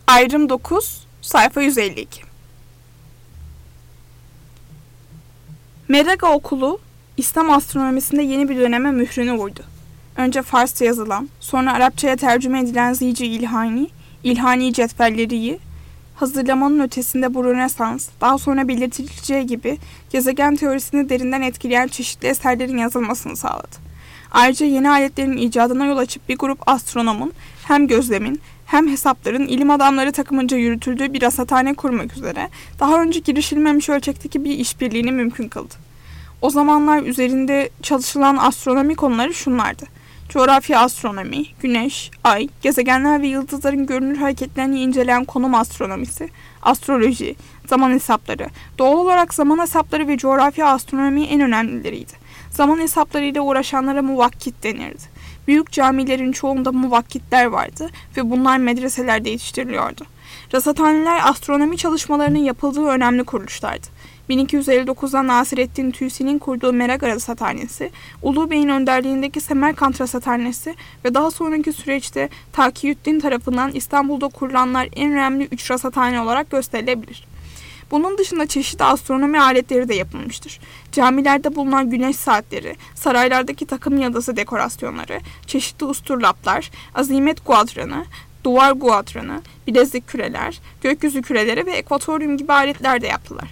Ayrım 9, sayfa 152. Meragha Okulu, İslam astronomisinde yeni bir döneme mührünü vurdu. Önce Farsça yazılan, sonra Arapçaya tercüme edilen Zic-i İlhani cetvelleri hazırlamanın ötesinde bu Rönesans, daha sonra belirtileceği gibi gezegen teorisini derinden etkileyen çeşitli eserlerin yazılmasını sağladı. Ayrıca yeni aletlerin icadına yol açıp bir grup astronomun hem gözlemin hem hesapların ilim adamları takımınca yürütüldüğü bir rasathane kurmak üzere daha önce girişilmemiş ölçekteki bir işbirliğini mümkün kıldı. O zamanlar üzerinde çalışılan astronomi konuları şunlardı: coğrafya astronomi, güneş, ay, gezegenler ve yıldızların görünür hareketlerini inceleyen konum astronomisi, astroloji, zaman hesapları. Doğal olarak zaman hesapları ve coğrafya astronomi en önemlileriydi. Zaman hesaplarıyla uğraşanlara muvakkit denirdi. Büyük camilerin çoğunda muvakkitler vardı ve bunlar medreselerde yetiştiriliyordu. Rasathaneler astronomi çalışmalarının yapıldığı önemli kuruluşlardı. 1259'da Nasireddin Tüsi'nin kurduğu Meragha Rasathanesi, Ulu Bey'in önderliğindeki Semerkant Rasathanesi ve daha sonraki süreçte Takiyüddin tarafından İstanbul'da kurulanlar en önemli 3 rasathane olarak gösterilebilir. Bunun dışında çeşitli astronomi aletleri de yapılmıştır. Camilerde bulunan güneş saatleri, saraylardaki takım yıldızı dekorasyonları, çeşitli usturlaplar, azimet guadranı, duvar guadranı, bilezik küreler, gökyüzü küreleri ve ekvatoryum gibi aletler de yaptılar.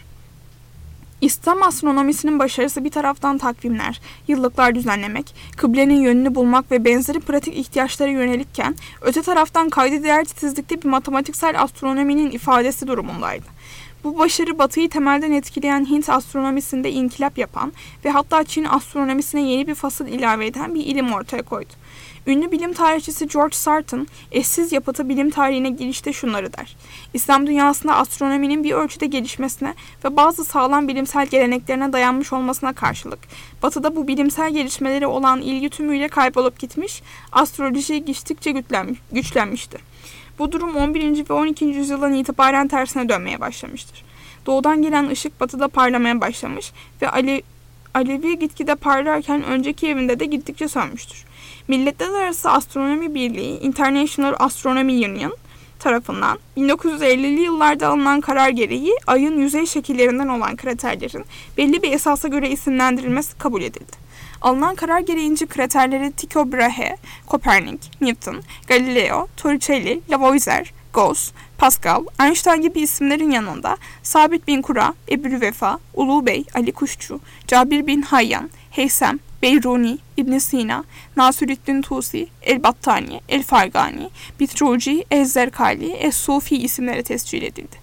İslam astronomisinin başarısı bir taraftan takvimler, yıllıklar düzenlemek, kıblenin yönünü bulmak ve benzeri pratik ihtiyaçlara yönelikken, öte taraftan kayda değer titizlikte bir matematiksel astronominin ifadesi durumundaydı. Bu başarı Batı'yı temelden etkileyen Hint astronomisinde inkılap yapan ve hatta Çin astronomisine yeni bir fasıl ilave eden bir ilim ortaya koydu. Ünlü bilim tarihçisi George Sarton, eşsiz yapıtı bilim tarihine girişte şunları der: İslam dünyasında astronominin bir ölçüde gelişmesine ve bazı sağlam bilimsel geleneklerine dayanmış olmasına karşılık, Batı'da bu bilimsel gelişmeleri olan ilgi tümüyle kaybolup gitmiş, astroloji gittikçe güçlenmişti. Bu durum 11. ve 12. yüzyıldan itibaren tersine dönmeye başlamıştır. Doğudan gelen ışık batıda parlamaya başlamış ve Alevi gitgide parlarken önceki evinde de gittikçe sönmüştür. Milletler Arası Astronomi Birliği International Astronomy Union tarafından 1950'li yıllarda alınan karar gereği ayın yüzey şekillerinden olan kraterlerin belli bir esasa göre isimlendirilmesi kabul edildi. Alınan karar gereğince kraterleri Tycho Brahe, Kopernik, Newton, Galileo, Torricelli, Lavoisier, Gauss, Pascal, Einstein gibi isimlerin yanında Sabit bin Kura, Ebu Vefa, Ulu Bey, Ali Kuşçu, Cabir bin Hayyan, Heysem, Beyruni, İbn Sina, Nasüreddin Tusi, El-Battani, El-Fargani, Bitruci, Ez-Zerkali, Es-Sufi isimleri tescil edildi.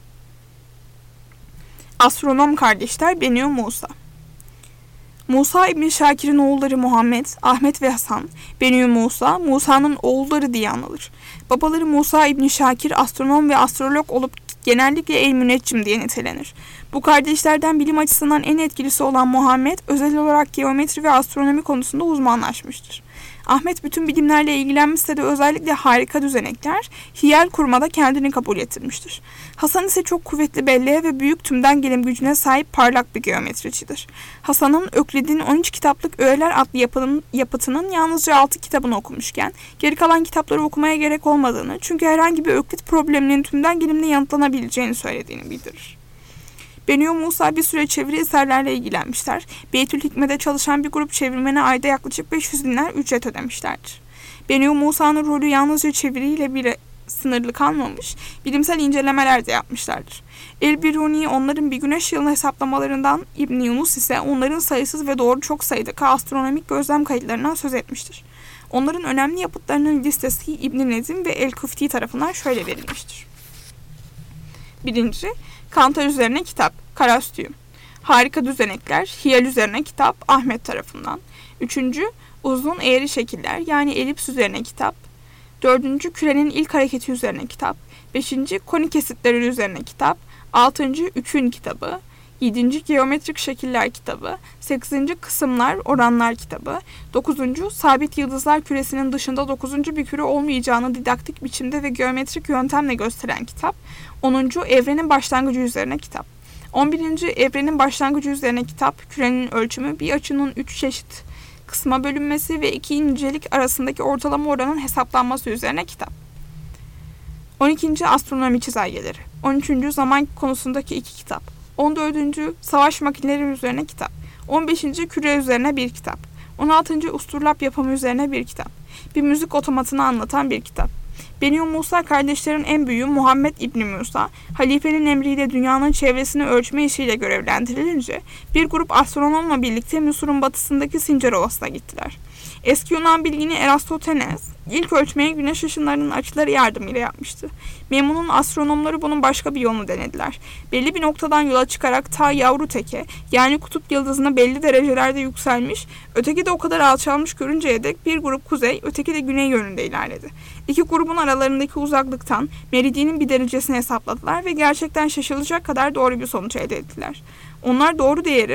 Astronom kardeşler Beni Musa. Musa İbn Şakir'in oğulları Muhammed, Ahmet ve Hasan, Beni Musa, Musa'nın oğulları diye anılır. Babaları Musa İbn Şakir astronom ve astrolog olup genellikle el-müneccim diye nitelenir. Bu kardeşlerden bilim açısından en etkilisi olan Muhammed, özel olarak geometri ve astronomi konusunda uzmanlaşmıştır. Ahmet bütün bilimlerle ilgilenmişse de özellikle harika düzenekler, hiyal kurmada kendini kabul ettirmiştir. Hasan ise çok kuvvetli belleğe ve büyük tümden gelim gücüne sahip parlak bir geometricidir. Hasan'ın Öklid'in 13 kitaplık Öğeler adlı yapıtının yalnızca 6 kitabını okumuşken, geri kalan kitapları okumaya gerek olmadığını, çünkü herhangi bir Öklid probleminin tümden gelimle yanıtlanabileceğini söylediğini bildirir. Beni Musa bir süre çeviri eserlerle ilgilenmişler. Beytül Hikmet'e çalışan bir grup çevirmene ayda yaklaşık 500 dinar ücret ödemişlerdir. Beni Musa'nın rolü yalnızca çeviriyle bile sınırlı kalmamış, bilimsel incelemeler de yapmışlardır. El-Biruni onların bir güneş yılını hesaplamalarından, İbn Yunus ise onların sayısız ve doğru çok sayıdaki astronomik gözlem kayıtlarından söz etmiştir. Onların önemli yapıtlarının listesi İbn Nezim ve El-Küfti tarafından şöyle verilmiştir. 1. Kantar üzerine kitap, Karastüyüm. Harika düzenekler, hiyal üzerine kitap, Ahmet tarafından. 3. Uzun eğri şekiller, yani elips üzerine kitap. 4. Kürenin ilk hareketi üzerine kitap. 5. Konik kesitleri üzerine kitap. 6. Üçün kitabı. 7. Geometrik şekiller kitabı. 8. Kısımlar, oranlar kitabı. 9. Sabit yıldızlar küresinin dışında 9. bir küre olmayacağını didaktik biçimde ve geometrik yöntemle gösteren kitap. 10. Evrenin başlangıcı üzerine kitap. 11. Evrenin başlangıcı üzerine kitap, kürenin ölçümü, bir açının 3 çeşit kısma bölünmesi ve iki incelik arasındaki ortalama oranın hesaplanması üzerine kitap. 12. Astronomi çizelgeleri. 13. Zaman konusundaki 2 kitap. 14. Savaş makineleri üzerine kitap. 15. Küre üzerine bir kitap. 16. Usturlap yapımı üzerine bir kitap. Bir müzik otomatını anlatan bir kitap. Beni Musa kardeşlerin en büyüğü Muhammed İbni Musa, halifenin emriyle dünyanın çevresini ölçme işiyle görevlendirilince bir grup astronomla birlikte Mısır'ın batısındaki Sincar Ovası'na gittiler. Eski Yunan bilgini Erastotenes, ilk ölçmeyi güneş ışınlarının açıları yardımıyla yapmıştı. Memnun'un astronomları bunun başka bir yolunu denediler. Belli bir noktadan yola çıkarak ta yavru teke, yani kutup yıldızına belli derecelerde yükselmiş, öteki de o kadar alçalmış görünceye dek bir grup kuzey, öteki de güney yönünde ilerledi. İki grubun aralarındaki uzaklıktan meridyenin bir derecesini hesapladılar ve gerçekten şaşılacak kadar doğru bir sonuç elde ettiler. Onlar doğru değeri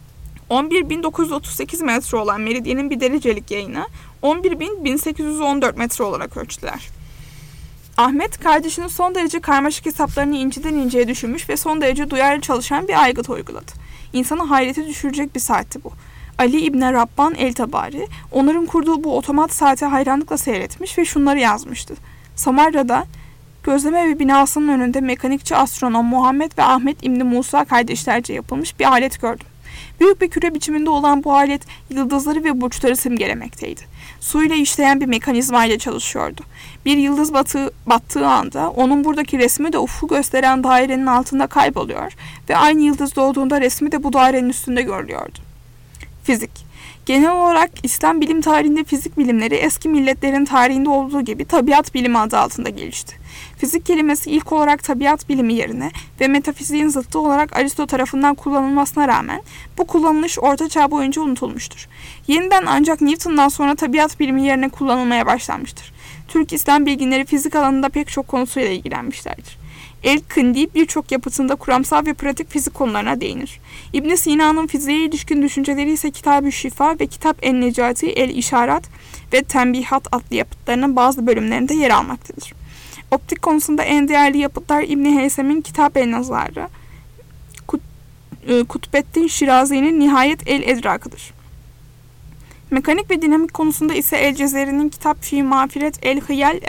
11.938 metre olan meridyenin bir derecelik yayını 11.1814 metre olarak ölçtüler. Ahmet, kardeşinin son derece karmaşık hesaplarını inceden inceye düşünmüş ve son derece duyarlı çalışan bir aygıt uyguladı. İnsanı hayrete düşürecek bir saatti bu. Ali İbni Rabban el-Tabari, onların kurduğu bu otomat saate hayranlıkla seyretmiş ve şunları yazmıştı. Samarra'da gözleme ve binasının önünde mekanikçi astronom Muhammed ve Ahmet İbni Musa kardeşlerce yapılmış bir alet gördüm. Büyük bir küre biçiminde olan bu alet yıldızları ve burçları simgelemekteydi. Suyla işleyen bir mekanizma ile çalışıyordu. Bir yıldız battığı anda onun buradaki resmi de ufku gösteren dairenin altında kayboluyor ve aynı yıldız doğduğunda resmi de bu dairenin üstünde görülüyordu. Fizik. Genel olarak İslam bilim tarihinde fizik bilimleri eski milletlerin tarihinde olduğu gibi tabiat bilimi adı altında gelişti. Fizik kelimesi ilk olarak tabiat bilimi yerine ve metafiziğin zıttı olarak Aristo tarafından kullanılmasına rağmen bu kullanılış Orta Çağ boyunca unutulmuştur. Yeniden ancak Newton'dan sonra tabiat bilimi yerine kullanılmaya başlanmıştır. Türk İslam bilginleri fizik alanında pek çok konusuyla ilgilenmişlerdir. El-Kindi birçok yapıtında kuramsal ve pratik fizik konularına değinir. İbn Sina'nın fiziğe ilişkin düşünceleri ise Kitab-ı Şifa ve Kitap-en-Necati el-İşarat ve Tembihat adlı yapıtlarının bazı bölümlerinde yer almaktadır. Optik konusunda en değerli yapıtlar İbn Heysem'in Kitab-el-Nazarı, Kutbettin Şirazi'nin Nihayet el-Edrak'ıdır. Mekanik ve dinamik konusunda ise El-Cezeri'nin Kitap-fi Mağfiret el-Hıyal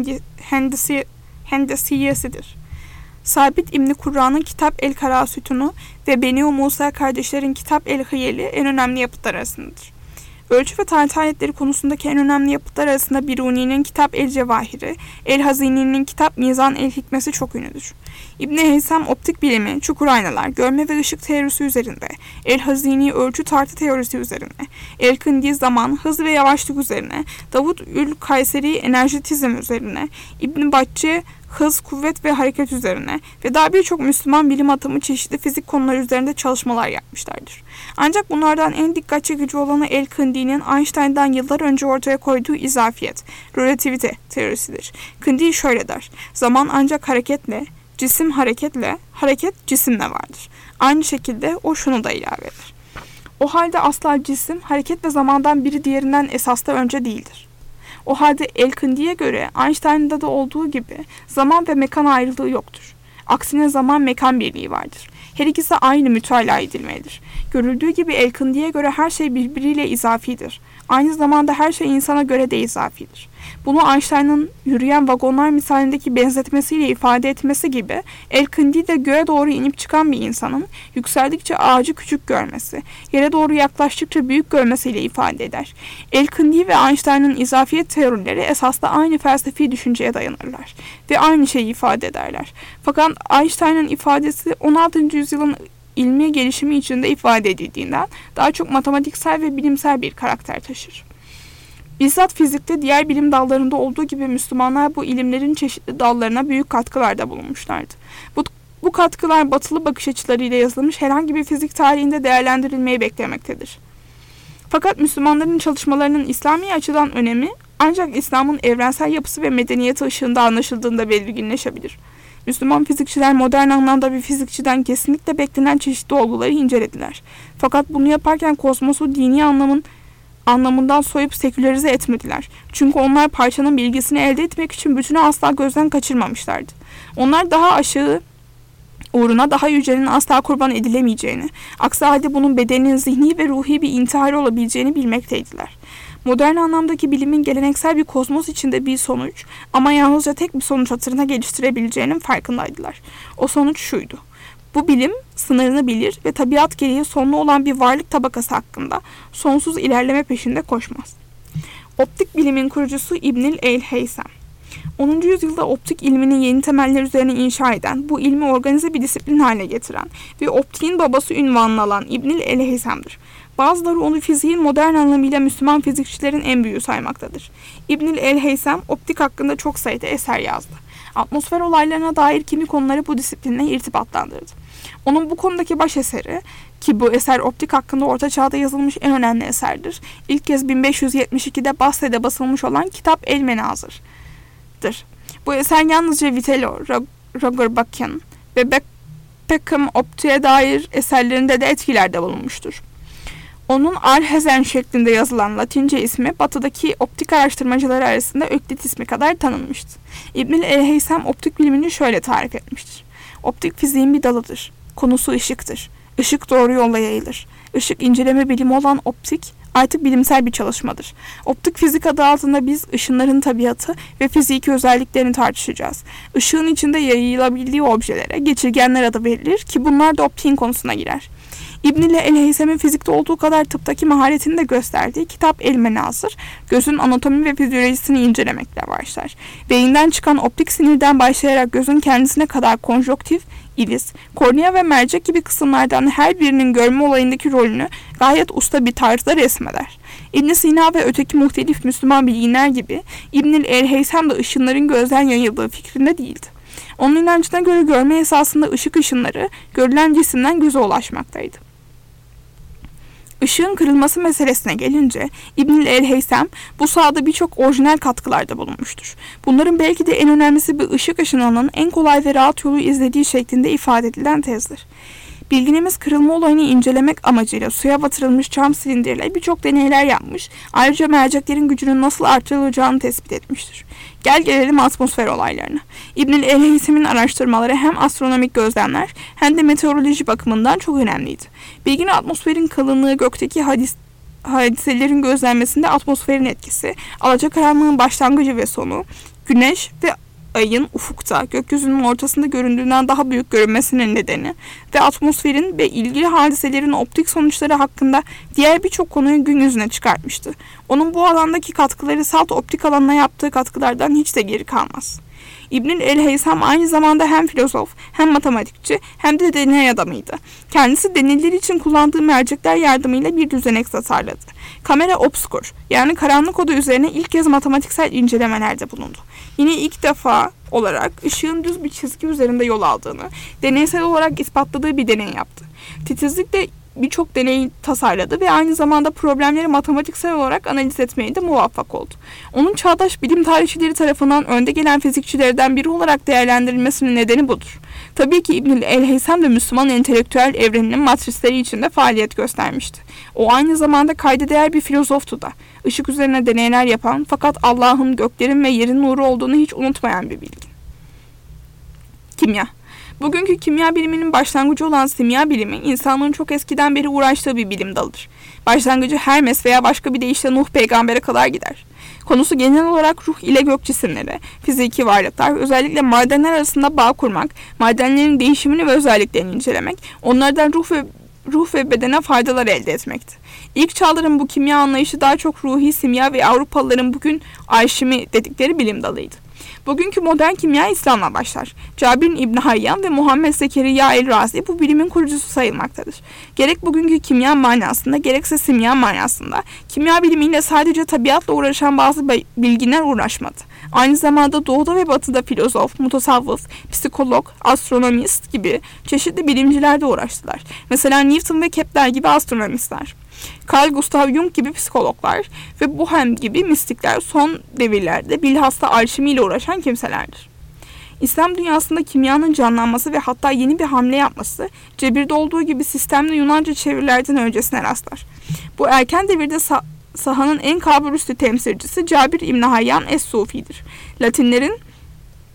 el-Hendesiyesidir. Sabit İbn Kurra'nın Kitap el-Karasütunu ve Beni Musa kardeşlerin Kitap el-Hıyeli en önemli yapıtlar arasındadır. Ölçü ve tarih aletleri konusundaki en önemli yapıtlar arasında Biruni'nin Kitap el-Cevahiri, El-Hazini'nin Kitap Mizan el-Hikmesi çok ünlüdür. İbn Heysem optik bilimi, çukur aynalar, görme ve ışık teorisi üzerinde, El-Hazini ölçü tartı teorisi üzerine, El-Kindi zaman, hız ve yavaşlık üzerine, Davud ül-Kayseri enerjetizm üzerine, İbn Batçı hız, kuvvet ve hareket üzerine ve daha birçok Müslüman bilim adamı çeşitli fizik konuları üzerinde çalışmalar yapmışlardır. Ancak bunlardan en dikkat çekici olanı El-Kindi'nin Einstein'dan yıllar önce ortaya koyduğu izafiyet, relativite teorisidir. Kindi şöyle der: zaman ancak hareketle, cisim hareketle, hareket cisimle vardır. Aynı şekilde o şunu da ilave eder: o halde asla cisim, hareket ve zamandan biri diğerinden esasla önce değildir. O halde El-Kindi'ye göre Einstein'da da olduğu gibi zaman ve mekan ayrılığı yoktur. Aksine zaman mekan birliği vardır. Her ikisi aynı mütalaa edilmelidir. Görüldüğü gibi El-Kindi'ye göre her şey birbiriyle izafidir. Aynı zamanda her şey insana göre de izafidir. Bunu Einstein'ın yürüyen vagonlar misalindeki benzetmesiyle ifade etmesi gibi El-Kindi de göğe doğru inip çıkan bir insanın yükseldikçe ağacı küçük görmesi, yere doğru yaklaştıkça büyük görmesiyle ifade eder. El-Kindi ve Einstein'ın izafiyet teorileri esasda aynı felsefi düşünceye dayanırlar ve aynı şeyi ifade ederler. Fakat Einstein'ın ifadesi 16. yüzyılın ilmi gelişimi içinde ifade edildiğinden daha çok matematiksel ve bilimsel bir karakter taşır. Bizzat fizikte diğer bilim dallarında olduğu gibi Müslümanlar bu ilimlerin çeşitli dallarına büyük katkılarda bulunmuşlardı. Bu katkılar batılı bakış açılarıyla yazılmış herhangi bir fizik tarihinde değerlendirilmeyi beklemektedir. Fakat Müslümanların çalışmalarının İslami açıdan önemi ancak İslam'ın evrensel yapısı ve medeniyeti ışığında anlaşıldığında belirginleşebilir. Müslüman fizikçiler modern anlamda bir fizikçiden kesinlikle beklenen çeşitli olguları incelediler. Fakat bunu yaparken kozmosu dini anlamından soyup sekülerize etmediler. Çünkü onlar parçanın bilgisini elde etmek için bütünü asla gözden kaçırmamışlardı. Onlar daha aşağı uğruna daha yücenin asla kurban edilemeyeceğini, aksi halde bunun bedeninin zihni ve ruhi bir intihar olabileceğini bilmekteydiler. Modern anlamdaki bilimin geleneksel bir kozmos içinde bir sonuç ama yalnızca tek bir sonuç hatırına geliştirebileceğinin farkındaydılar. O sonuç şuydu: bu bilim sınırını bilir ve tabiat gereği sonlu olan bir varlık tabakası hakkında sonsuz ilerleme peşinde koşmaz. Optik bilimin kurucusu İbnül el-Heysem. 10. yüzyılda optik ilminin yeni temeller üzerine inşa eden, bu ilmi organize bir disiplin haline getiren ve optiğin babası ünvanını alan İbnül el-Heysem'dir. Bazıları onu fiziğin modern anlamıyla Müslüman fizikçilerin en büyüğü saymaktadır. İbnül el-Heysem optik hakkında çok sayıda eser yazdı. Atmosfer olaylarına dair kimi konuları bu disiplinle irtibatlandırdı. Onun bu konudaki baş eseri, ki bu eser optik hakkında Orta Çağ'da yazılmış en önemli eserdir, İlk kez 1572'de Basra'da basılmış olan Kitap el-Menazır'dır. Bu eser yalnızca Vitello, Roger Bacon ve Peckham optiğe dair eserlerinde de etkilerde bulunmuştur. Onun Alhazen şeklinde yazılan Latince ismi batıdaki optik araştırmacıları arasında Öklit ismi kadar tanınmıştı. İbnül el-Heysem optik bilimini şöyle tarif etmiştir: optik fiziğin bir dalıdır. Konusu ışıktır. Işık doğru yolla yayılır. Işık inceleme bilimi olan optik artık bilimsel bir çalışmadır. Optik fizik adı altında biz ışınların tabiatı ve fiziki özelliklerini tartışacağız. Işığın içinde yayılabildiği objelere geçirgenler adı verilir ki bunlar da optiğin konusuna girer. İbnül el-Heysem'in fizikte olduğu kadar tıptaki maharetini de gösterdiği Kitap el-Menazır, gözün anatomi ve fizyolojisini incelemekle başlar. Beyinden çıkan optik sinirden başlayarak gözün kendisine kadar konjonktif, iris, kornea ve mercek gibi kısımlardan her birinin görme olayındaki rolünü gayet usta bir tarzda resmeder. İbn Sina ve öteki muhtelif Müslüman bilginler gibi İbnül el-Heysem de ışınların gözden yayıldığı fikrinde değildi. Onun inancına göre görme esasında ışık ışınları görülen cisimden göze ulaşmaktaydı. Işığın kırılması meselesine gelince İbnül el-Heysem bu sahada birçok orijinal katkılarda bulunmuştur. Bunların belki de en önemlisi bir ışık ışınlarının en kolay ve rahat yolu izlediği şeklinde ifade edilen tezdir. Bilginimiz kırılma olayını incelemek amacıyla suya batırılmış cam silindirle birçok deneyler yapmış, ayrıca merceklerin gücünün nasıl artırılacağını tespit etmiştir. Gel gelelim atmosfer olaylarına. İbnül el-Heysem'in araştırmaları hem astronomik gözlemler hem de meteoroloji bakımından çok önemliydi. Bilginin atmosferin kalınlığı, gökteki hadiselerin gözlenmesinde atmosferin etkisi, alacakaranlığın başlangıcı ve sonu, güneş ve ayın ufukta, gökyüzünün ortasında göründüğünden daha büyük görünmesinin nedeni ve atmosferin ve ilgili hadiselerin optik sonuçları hakkında diğer birçok konuyu gün yüzüne çıkartmıştı. Onun bu alandaki katkıları salt optik alanına yaptığı katkılardan hiç de geri kalmaz. İbnül el-Heysem aynı zamanda hem filozof, hem matematikçi, hem de deney adamıydı. Kendisi deneyler için kullandığı mercekler yardımıyla bir düzenek tasarladı. Kamera obscur, yani karanlık oda üzerine ilk kez matematiksel incelemelerde bulundu. Yine ilk defa olarak ışığın düz bir çizgi üzerinde yol aldığını, deneysel olarak ispatladığı bir deney yaptı. Titizlikle birçok deney tasarladı ve aynı zamanda problemleri matematiksel olarak analiz etmeye de muvaffak oldu. Onun çağdaş bilim tarihçileri tarafından önde gelen fizikçilerden biri olarak değerlendirilmesinin nedeni budur. Tabii ki İbnül el-Heysem de Müslüman entelektüel evreninin matrisleri içinde faaliyet göstermişti. O aynı zamanda kayda değer bir filozoftu da. Işık üzerine deneyler yapan fakat Allah'ın göklerin ve yerin nuru olduğunu hiç unutmayan bir bilgin. Kimya. Bugünkü kimya biliminin başlangıcı olan simya bilimi, insanlığın çok eskiden beri uğraştığı bir bilim dalıdır. Başlangıcı Hermes veya başka bir deyişle Nuh peygambere kadar gider. Konusu genel olarak ruh ile gök cisimleri, fiziki varlıklar, özellikle madenler arasında bağ kurmak, madenlerin değişimini ve özelliklerini incelemek, onlardan ruh ve bedene faydalar elde etmekti. İlk çağların bu kimya anlayışı daha çok ruhi simya ve Avrupalıların bugün alşimi dedikleri bilim dalıydı. Bugünkü modern kimya İslam'la başlar. Cabir İbn Hayyan ve Muhammed Zekeriya el-Razi bu bilimin kurucusu sayılmaktadır. Gerek bugünkü kimya manasında gerekse simya manasında kimya bilimiyle sadece tabiatla uğraşan bazı bilginler uğraşmadı. Aynı zamanda doğuda ve batıda filozof, mutasavvıf, psikolog, astronomist gibi çeşitli bilimciler de uğraştılar. Mesela Newton ve Kepler gibi astronomistler. Carl Gustav Jung gibi psikologlar ve Bohem gibi mistikler son devirlerde bilhassa alşimiyle uğraşan kimselerdir. İslam dünyasında kimyanın canlanması ve hatta yeni bir hamle yapması, Cebir'de olduğu gibi sistemli Yunanca çevirilerden öncesine rastlar. Bu erken devirde sahanın en kabulüstü temsilcisi Cabir İbn Hayyan Es-Sufi'dir. Latinlerin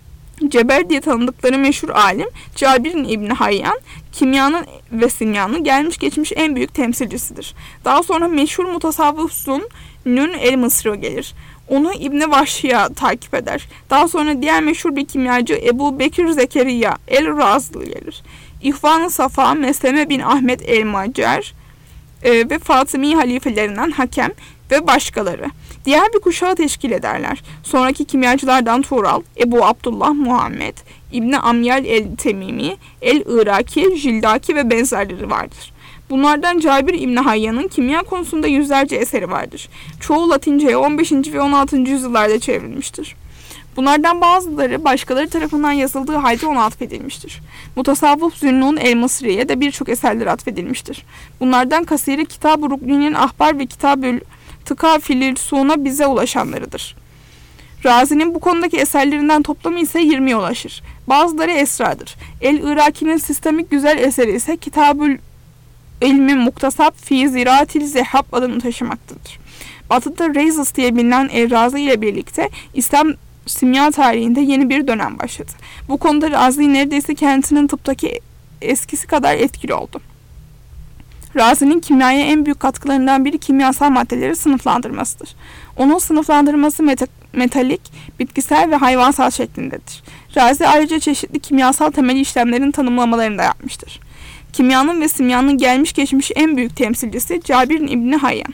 Ceber diye tanıdıkları meşhur alim Cabir İbni Hayyan, kimyanın ve simyanın gelmiş geçmiş en büyük temsilcisidir. Daha sonra meşhur mutasavvıf Zunnun el-Mısri gelir. Onu İbni Vahşiya takip eder. Daha sonra diğer meşhur bir kimyacı Ebu Bekir Zekeriya el-Razlı gelir. İhvan-ı Safa, Mesleme bin Ahmet el-Macer ve Fatımi halifelerinden Hakem ve başkaları diğer bir kuşağı teşkil ederler. Sonraki kimyacılardan Tural, Ebu Abdullah Muhammed, İbni Amyal el-Temimi, el-Iraki, Jildaki ve benzerleri vardır. Bunlardan Cabir İbni Hayyan'ın kimya konusunda yüzlerce eseri vardır. Çoğu Latinceye 15. ve 16. yüzyıllarda çevrilmiştir. Bunlardan bazıları başkaları tarafından yazıldığı halde ona atfedilmiştir. Mutasavvıf Zünnun el-Mısri'ye de birçok eserler atfedilmiştir. Bunlardan Kasiri Kitab-ı Rukni'nin Ahbar ve Kitab-ül Tıkafilil Su'na bize ulaşanlarıdır. Razi'nin bu konudaki eserlerinden toplamı ise 20'ye ulaşır. Bazıları esradır. El-Iraki'nin sistemik güzel eseri ise Kitab-ül İlmi Muktasab fi Ziraatil Zehhab adını taşımaktadır. Batı'da Reizes diye bilinen El-Razi ile birlikte İslam simya tarihinde yeni bir dönem başladı. Bu konuda Razi neredeyse kendisinin tıptaki eskisi kadar etkili oldu. Razi'nin kimyaya en büyük katkılarından biri kimyasal maddeleri sınıflandırmasıdır. Onun sınıflandırması metalik, bitkisel ve hayvansal şeklindedir. Razi ayrıca çeşitli kimyasal temel işlemlerin tanımlamalarını da yapmıştır. Kimyanın ve simyanın gelmiş geçmiş en büyük temsilcisi Cabir İbni Hayyan.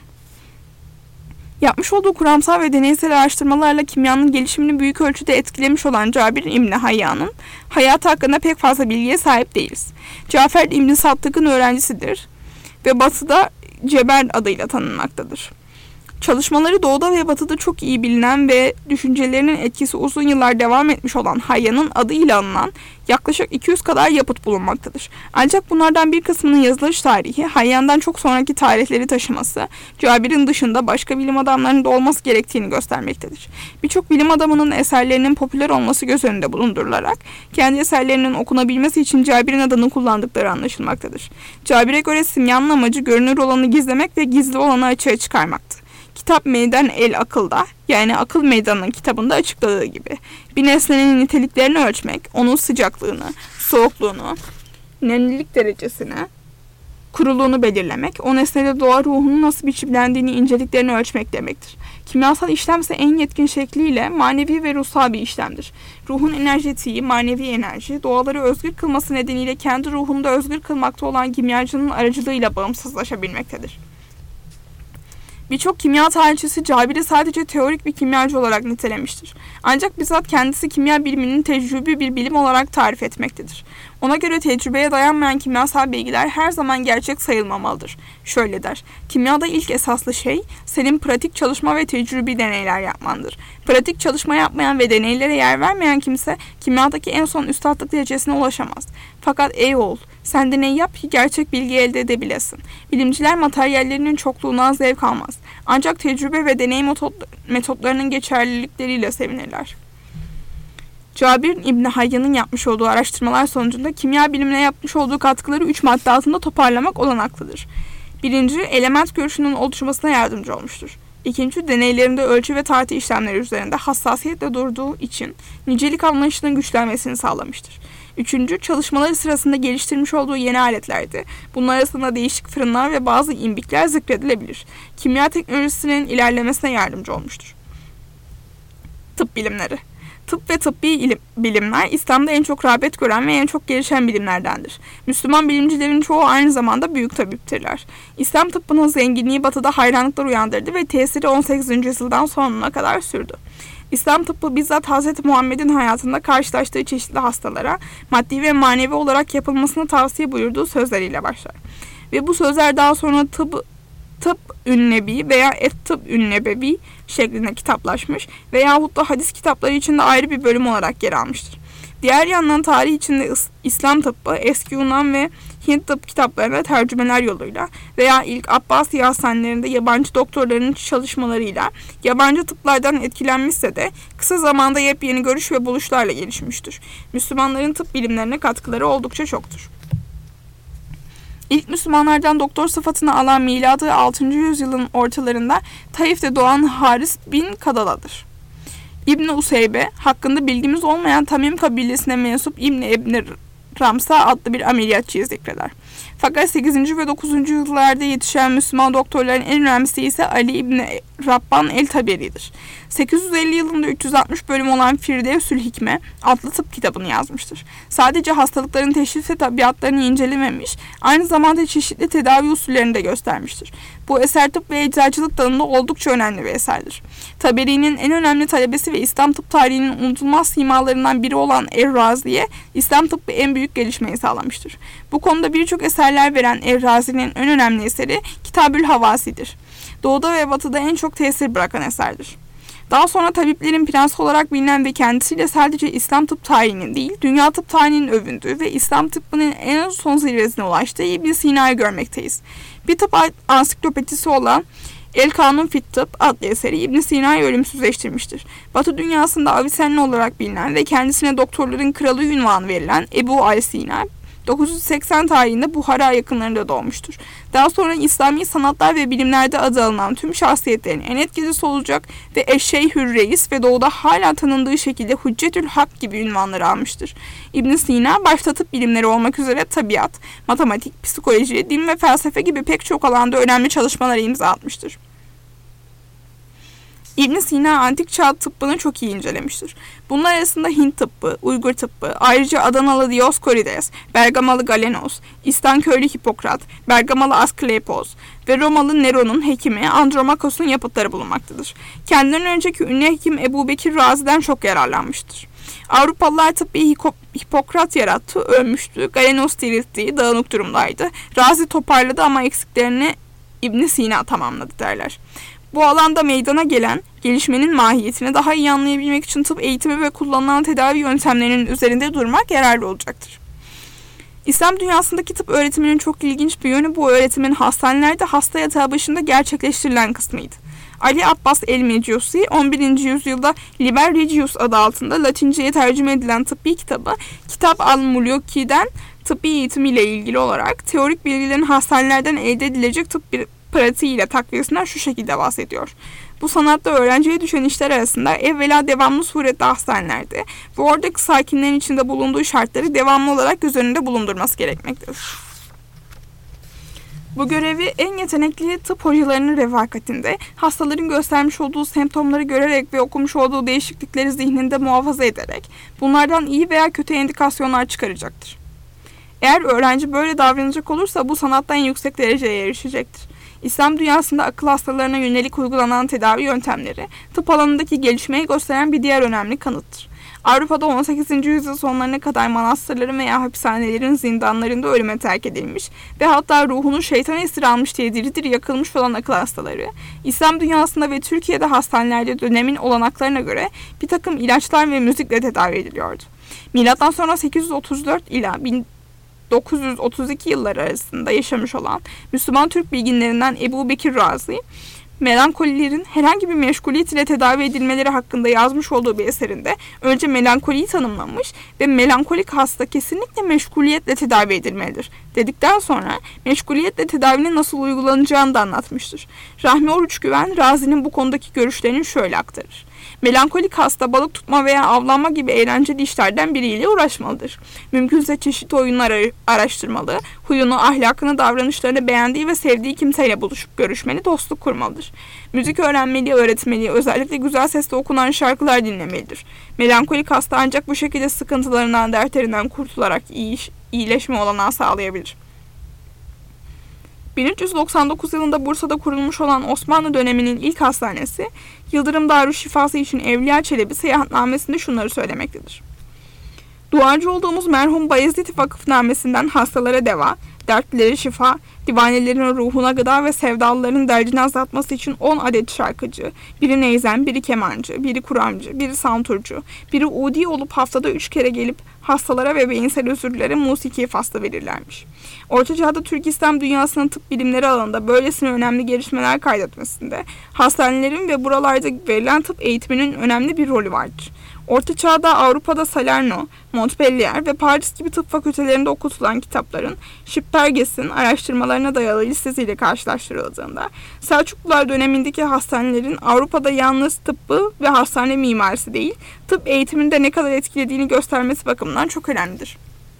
Yapmış olduğu kuramsal ve deneysel araştırmalarla kimyanın gelişimini büyük ölçüde etkilemiş olan Cabir İbni Hayyan'ın hayatı hakkında pek fazla bilgiye sahip değiliz. Cafer İbni Sattık'ın öğrencisidir ve Batı'da Ceber adıyla tanınmaktadır. Çalışmaları Doğu'da ve Batı'da çok iyi bilinen ve düşüncelerinin etkisi uzun yıllar devam etmiş olan Hayyan'ın adıyla anılan yaklaşık 200 kadar yapıt bulunmaktadır. Ancak bunlardan bir kısmının yazılış tarihi Hayyan'dan çok sonraki tarihleri taşıması, Cabir'in dışında başka bilim adamlarının da olması gerektiğini göstermektedir. Birçok bilim adamının eserlerinin popüler olması göz önünde bulundurularak kendi eserlerinin okunabilmesi için Cabir'in adını kullandıkları anlaşılmaktadır. Cabir'e göre simyanın amacı görünür olanı gizlemek ve gizli olanı açığa çıkarmaktı. Kitap Meydan el Akıl'da, yani Akıl Meydanı'nın kitabında açıkladığı gibi bir nesnenin niteliklerini ölçmek, onun sıcaklığını, soğukluğunu, nemlilik derecesini, kuruluğunu belirlemek, o nesnede doğa ruhunun nasıl biçimlendiğini, inceliklerini ölçmek demektir. Kimyasal işlem ise en yetkin şekliyle manevi ve ruhsal bir işlemdir. Ruhun enerjetiği, manevi enerji, doğaları özgür kılması nedeniyle kendi ruhunu da özgür kılmakta olan kimyacının aracılığıyla bağımsızlaşabilmektedir. Birçok kimya tarihçisi Cabir'i sadece teorik bir kimyacı olarak nitelemiştir. Ancak bizzat kendisi kimya biliminin tecrübi bir bilim olarak tarif etmektedir. Ona göre tecrübeye dayanmayan kimyasal bilgiler her zaman gerçek sayılmamalıdır. Şöyle der: kimyada ilk esaslı şey senin pratik çalışma ve tecrübi deneyler yapmandır. Pratik çalışma yapmayan ve deneylere yer vermeyen kimse kimyadaki en son üstadlık derecesine ulaşamaz. Fakat ey oğul, sen deney yap ki gerçek bilgi elde edebilesin. Bilimciler materyallerinin çokluğundan zevk almaz. Ancak tecrübe ve deney metotlarının geçerlilikleriyle sevinirler. Cabir İbni Hayyan'ın yapmış olduğu araştırmalar sonucunda kimya bilimine yapmış olduğu katkıları 3 madde altında toparlamak olanaklıdır. Birinci, element görüşünün oluşmasına yardımcı olmuştur. İkinci, deneylerinde ölçü ve tartı işlemleri üzerinde hassasiyetle durduğu için nicelik anlayışının güçlenmesini sağlamıştır. Üçüncü, çalışmaları sırasında geliştirmiş olduğu yeni aletlerdi. Bunlar arasında değişik fırınlar ve bazı imbikler zikredilebilir. Kimya teknolojisinin ilerlemesine yardımcı olmuştur. Tıp bilimleri. Tıp ve tıbbi bilimler İslam'da en çok rağbet gören ve en çok gelişen bilimlerdendir. Müslüman bilimcilerin çoğu aynı zamanda büyük tabiptirler. İslam tıbbının zenginliği Batı'da hayranlıklar uyandırdı ve tesiri 18. yüzyıldan sonuna kadar sürdü. İslam tıbbı bizzat Hz. Muhammed'in hayatında karşılaştığı çeşitli hastalara maddi ve manevi olarak yapılmasını tavsiye buyurduğu sözleriyle başlar. Ve bu sözler daha sonra tıp ünnebi veya et-tıp ünnebevi şeklinde kitaplaşmış veyahut da hadis kitapları içinde ayrı bir bölüm olarak yer almıştır. Diğer yandan tarih içinde İslam tıbbı eski Yunan ve Hint tıp kitaplarına tercümeler yoluyla veya ilk Abbasi hastanelerinde yabancı doktorların çalışmalarıyla yabancı tıplardan etkilenmişse de kısa zamanda yepyeni görüş ve buluşlarla gelişmiştir. Müslümanların tıp bilimlerine katkıları oldukça çoktur. İlk Müslümanlardan doktor sıfatını alan miladı 6. yüzyılın ortalarında Taif'te doğan Haris bin Kadala'dır. İbn Useybe hakkında bilgimiz olmayan Tamim kabilesine mensup İbn Ramsa adlı bir ameliyatçıyı zikreder. Fakat 8. ve 9. yüzyıllarda yetişen Müslüman doktorların en önemlisi ise Ali İbni Rabban el-Taberi'dir. 850 yılında 360 bölüm olan Firdevsül Hikme adlı tıp kitabını yazmıştır. Sadece hastalıkların teşhis ve tabiatlarını incelememiş, aynı zamanda çeşitli tedavi usullerini de göstermiştir. Bu eser tıp ve eczacılık dalında oldukça önemli bir eserdir. Taberi'nin en önemli talebesi ve İslam tıp tarihinin unutulmaz simalarından biri olan Er-Razi'ye İslam tıbbı en büyük gelişmeyi sağlamıştır. Bu konuda birçok eserler veren Er-Razi'nin en önemli eseri Kitab-ül Havasi'dir. Doğuda ve batıda en çok tesir bırakan eserdir. Daha sonra tabiplerin prensi olarak bilinen ve kendisiyle sadece İslam tıp tarihinin değil, dünya tıp tarihinin övündüğü ve İslam tıbbının en son zirvesine ulaştığı İbn Sina'yı görmekteyiz. Bir tıp ansiklopedisi olan El Kanun fit Tıp adlı eseri İbn Sina'yı ölümsüzleştirmiştir. Batı dünyasında Avicenna olarak bilinen ve kendisine doktorların kralı unvanı verilen Ebu Al-Sina, 980 tarihinde Buhara yakınlarında doğmuştur. Daha sonra İslami sanatlar ve bilimlerde adı alınan tüm şahsiyetlerin en etkilisi olacak ve Eşşeyhür Reis ve doğuda hala tanındığı şekilde Hüccetül Hak gibi ünvanları almıştır. İbn Sina başta tıp bilimleri olmak üzere tabiat, matematik, psikoloji, din ve felsefe gibi pek çok alanda önemli çalışmalara imza atmıştır. İbn Sina antik çağ tıbbını çok iyi incelemiştir. Bunlar arasında Hint tıbbı, Uygur tıbbı, ayrıca Adanalı Dioskorides, Bergamalı Galenos, İstanköylü Hipokrat, Bergamalı Asklepos ve Romalı Nero'nun hekimi Andromakos'un yapıtları bulunmaktadır. Kendinden önceki ünlü hekim Ebu Bekir Razi'den çok yararlanmıştır. Avrupalılar tıbbi Hipokrat yarattı, ölmüştü, Galenos diriltti, dağınık durumdaydı. Razi toparladı ama eksiklerini İbn Sina tamamladı derler. Bu alanda meydana gelen gelişmenin mahiyetini daha iyi anlayabilmek için tıp eğitimi ve kullanılan tedavi yöntemlerinin üzerinde durmak yararlı olacaktır. İslam dünyasındaki tıp öğretiminin çok ilginç bir yönü bu öğretimin hastanelerde hasta yatağı başında gerçekleştirilen kısmıydı. Ali Abbas el-Mecusi 11. yüzyılda Liber Regius adı altında Latinceye tercüme edilen tıbbi kitabı Kitab al-Muluki'den tıbbi eğitimiyle ilgili olarak teorik bilgilerin hastanelerden elde edilecek tıp pratiğiyle takviyesinden şu şekilde bahsediyor. Bu sanatta öğrenciye düşen işler arasında evvela devamlı surette hastanelerde ve oradaki sakinlerin içinde bulunduğu şartları devamlı olarak göz önünde bulundurması gerekmektedir. Bu görevi en yetenekli tıp hocalarının refakatinde hastaların göstermiş olduğu semptomları görerek ve okumuş olduğu değişiklikleri zihninde muhafaza ederek bunlardan iyi veya kötü indikasyonlar çıkaracaktır. Eğer öğrenci böyle davranacak olursa bu sanatta en yüksek dereceye erişecektir. İslam dünyasında akıl hastalarına yönelik uygulanan tedavi yöntemleri tıp alanındaki gelişmeyi gösteren bir diğer önemli kanıttır. Avrupa'da 18. yüzyıl sonlarına kadar manastırların veya hapishanelerin zindanlarında ölüme terk edilmiş ve hatta ruhunu şeytan esir almış diye diri diri yakılmış olan akıl hastaları, İslam dünyasında ve Türkiye'de hastanelerde dönemin olanaklarına göre bir takım ilaçlar ve müzikle tedavi ediliyordu. Milattan sonra 834 ila 1932 yılları arasında yaşamış olan Müslüman Türk bilginlerinden Ebu Bekir Razi, melankolilerin herhangi bir meşguliyet ile tedavi edilmeleri hakkında yazmış olduğu bir eserinde önce melankoliyi tanımlamış ve melankolik hasta kesinlikle meşguliyetle tedavi edilmelidir dedikten sonra meşguliyetle tedavinin nasıl uygulanacağını da anlatmıştır. Rahmi Oruç Güven, Razi'nin bu konudaki görüşlerini şöyle aktarır. Melankolik hasta balık tutma veya avlanma gibi eğlenceli işlerden biriyle uğraşmalıdır. Mümkünse çeşitli oyunlar araştırmalı, huyunu, ahlakını, davranışlarını beğendiği ve sevdiği kimseyle buluşup görüşmeli, dostluk kurmalıdır. Müzik öğrenmeli, öğretmeli, özellikle güzel sesle okunan şarkılar dinlemelidir. Melankolik hasta ancak bu şekilde sıkıntılarından, dertlerinden kurtularak iyileşme olanağı sağlayabilir. 1399 yılında Bursa'da kurulmuş olan Osmanlı döneminin ilk hastanesi, Yıldırım Darüşşifası için Evliya Çelebi seyahatnamesinde şunları söylemektedir. Duacı olduğumuz merhum Bayezid Vakıfnamesinden hastalara deva, dertlileri şifa, divanelerin ruhuna gıda ve sevdalıların derdini azaltması için 10 adet şarkıcı, biri neyzen, biri kemancı, biri kuramcı, biri santurcu, biri udi olup haftada 3 kere gelip hastalara ve beyinsel özürlere musiki faslı verirlermiş. Orta Çağ'da Türk İslam dünyasının tıp bilimleri alanında böylesine önemli gelişmeler kaydetmesinde hastanelerin ve buralarda verilen tıp eğitiminin önemli bir rolü vardır. Orta Çağ'da Avrupa'da Salerno, Montpellier ve Paris gibi tıp fakültelerinde okutulan kitapların Schipperges'in araştırmalarına dayalı listesiyle karşılaştırıldığında Selçuklular dönemindeki hastanelerin Avrupa'da yalnız tıbbı ve hastane mimarisi değil, tıp eğitiminde ne kadar etkilediğini göstermesi bakımından çok önemlidir.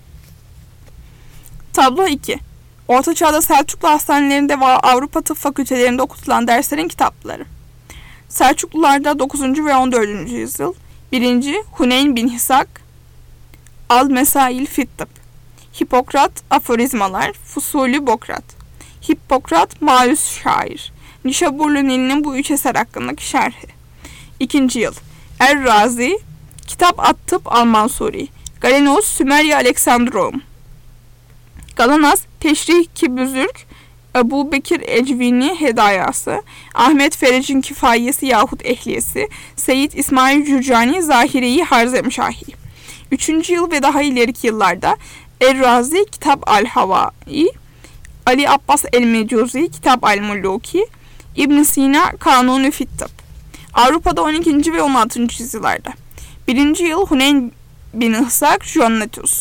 Tablo 2. Orta Çağ'da Selçuklu hastanelerinde ve Avrupa tıp fakültelerinde okutulan derslerin kitapları. Selçuklularda 9. ve 14. yüzyıl 1. Huneyn bin Hisak Al-Mesail Fit-Tıp Hipokrat Aforizmalar Fusulü Bokrat Hippokrat Maüs Şair Nişaburlu Nil'in bu üç eser hakkındaki şerhi. 2. yıl Er-Razi Kitap At-Tıp Al-Mansuri Galenos Sümerya Aleksandroum Galanas Teşrih Kibüzürk Ebu Bekir Ecvini Hedayası, Ahmet Ferec'in Kifayesi yahut Ehliyesi, Seyyid İsmail Cürcani Zahire-i Harzemşahi. 3. yıl ve daha ileriki yıllarda Er-Razi Kitap Al-Havai, Ali Abbas El-Mecuzi Kitap Al-Muluki, İbn Sina Kanun-u Fit-Tıp. Avrupa'da 12. ve 16. yüzyıllarda. 1. yıl Huneyn bin Ihsak Joannetus,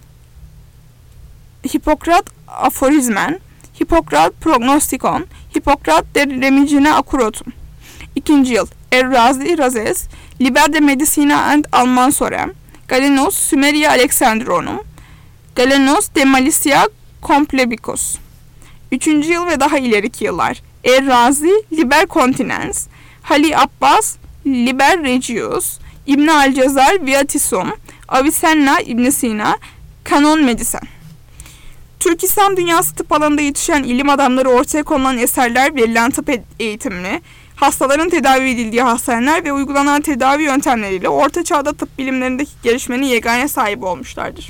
Hipokrat Aforizmen, Hipokrat Prognostikon, Hipokrat de Remicine Akurotum. 2. yıl Er-Razi Razes, Liber de Medicina and Almansorem, Galenos Sümerya Alexandronum, Galenos de Malicia Complebicus. 3. yıl ve daha ileriki yıllar Er-Razi Liber Continens, Hali Abbas Liber Regius, İbn Alcezar Viatisum, Avicenna İbn Sina Kanon Medicen. Türk İslam dünyası tıp alanında yetişen ilim adamları ortaya konulan eserler, verilen tıp eğitimini, hastaların tedavi edildiği hastaneler ve uygulanan tedavi yöntemleriyle Orta Çağ'da tıp bilimlerindeki gelişmenin yegane sahibi olmuşlardır.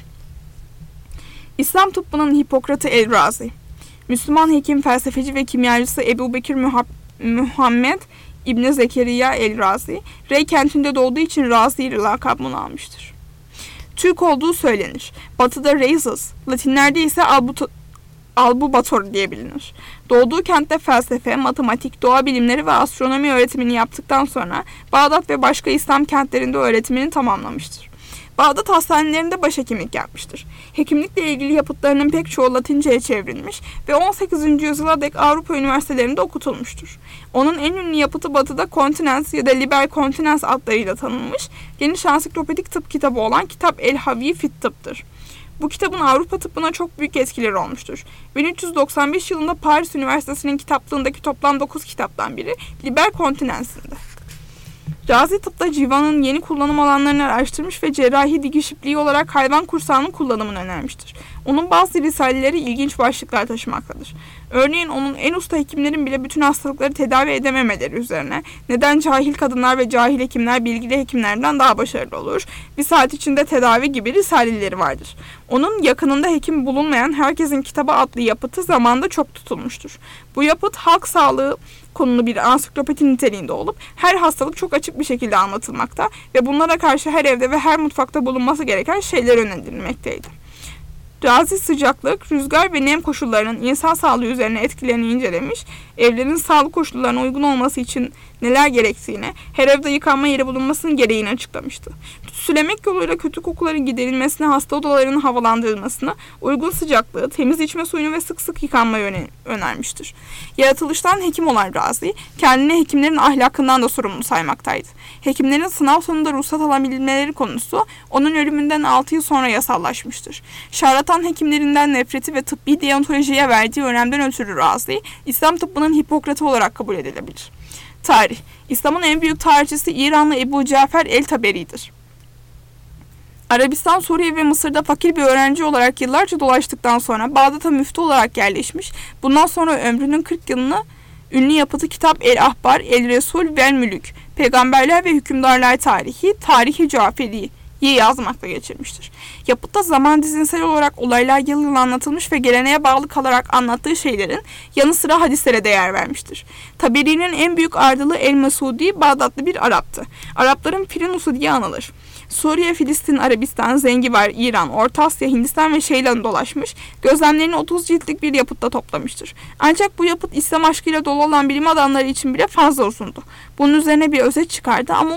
İslam tıbbının Hipokrat'ı El-Razi, Müslüman hekim, felsefeci ve kimyacısı Ebu Bekir Muhammed İbni Zekeriya El-Razi, Rey kentinde doğduğu için Razi lakabını almıştır. Türk olduğu söylenir. Batı'da Reysus, Latinlerde ise Albubator diye bilinir. Doğduğu kentte felsefe, matematik, doğa bilimleri ve astronomi öğretimini yaptıktan sonra Bağdat ve başka İslam kentlerinde öğretimini tamamlamıştır. Bağdat hastanelerinde başhekimlik yapmıştır. Hekimlikle ilgili yapıtlarının pek çoğu Latince'ye çevrilmiş ve 18. yüzyıla dek Avrupa üniversitelerinde okutulmuştur. Onun en ünlü yapıtı Batı'da Continens ya da Liber Continens adlarıyla tanınmış, geniş ansiklopedik tıp kitabı olan Kitap El-Havi Fit-Tıp'tır. Bu kitabın Avrupa tıbbına çok büyük etkileri olmuştur. 1395 yılında Paris Üniversitesi'nin kitaplığındaki toplam 9 kitaptan biri Liber Continens'inde. Razi tıpta civanın yeni kullanım alanlarını araştırmış ve cerrahi dikiş ipliği olarak hayvan kursağının kullanımını önermiştir. Onun bazı risaleleri ilginç başlıklar taşımaktadır. Örneğin onun en usta hekimlerin bile bütün hastalıkları tedavi edememeleri üzerine neden cahil kadınlar ve cahil hekimler bilgili hekimlerden daha başarılı olur, bir saat içinde tedavi gibi risaleleri vardır. Onun yakınında hekim bulunmayan Herkesin Kitabı adlı yapıtı zamanda çok tutulmuştur. Bu yapıt halk sağlığı konulu bir ansiklopedi niteliğinde olup her hastalık çok açık bir şekilde anlatılmakta ve bunlara karşı her evde ve her mutfakta bulunması gereken şeyler önerilmekteydi. Razi sıcaklık, rüzgar ve nem koşullarının insan sağlığı üzerine etkilerini incelemiş, evlerin sağlık koşullarına uygun olması için neler gerektiğini, her evde yıkanma yeri bulunmasının gereğini açıklamıştı. Tütsülemek yoluyla kötü kokuların giderilmesine, hasta odalarının havalandırılmasını, uygun sıcaklığı, temiz içme suyunu ve sık sık yıkanmayı önermiştir. Yaratılıştan hekim olan Razi, kendini hekimlerin ahlakından da sorumlu saymaktaydı. Hekimlerin sınav sonunda ruhsat alabilmeleri konusu onun ölümünden 6 yıl sonra yasallaşmıştır. Şarlatan hekimlerinden nefreti ve tıbbi deontolojiye verdiği önemden ötürü Razi, İslam tıbbının Hipokrat'ı olarak kabul edilebilir. Tarih. İslam'ın en büyük tarihçisi İranlı Ebu Cafer el-Taberi'dir. Arabistan, Suriye ve Mısır'da fakir bir öğrenci olarak yıllarca dolaştıktan sonra Bağdat'a müftü olarak yerleşmiş, bundan sonra ömrünün 40 yılını ünlü yapıtı Kitap El-Ahbar, El-Resul vel Mülük, Peygamberler ve Hükümdarlar Tarihi, Tarihi Caferi'yi yazmakla geçirmiştir. Yapıtta zaman dizinsel olarak olaylar yıl yıl anlatılmış ve geleneğe bağlı kalarak anlattığı şeylerin yanı sıra hadislere de yer vermiştir. Taberi'nin en büyük ardılı El-Mesudi, Bağdatlı bir Arap'tı. Arapların Firunusu diye anılır. Suriye, Filistin, Arabistan, Zengibar, İran, Orta Asya, Hindistan ve Şeylan'ı dolaşmış, gözlemlerini 30 ciltlik bir yapıtta toplamıştır. Ancak bu yapıt İslam aşkıyla dolu olan bilim adamları için bile fazla uzundu. Bunun üzerine bir özet çıkardı ama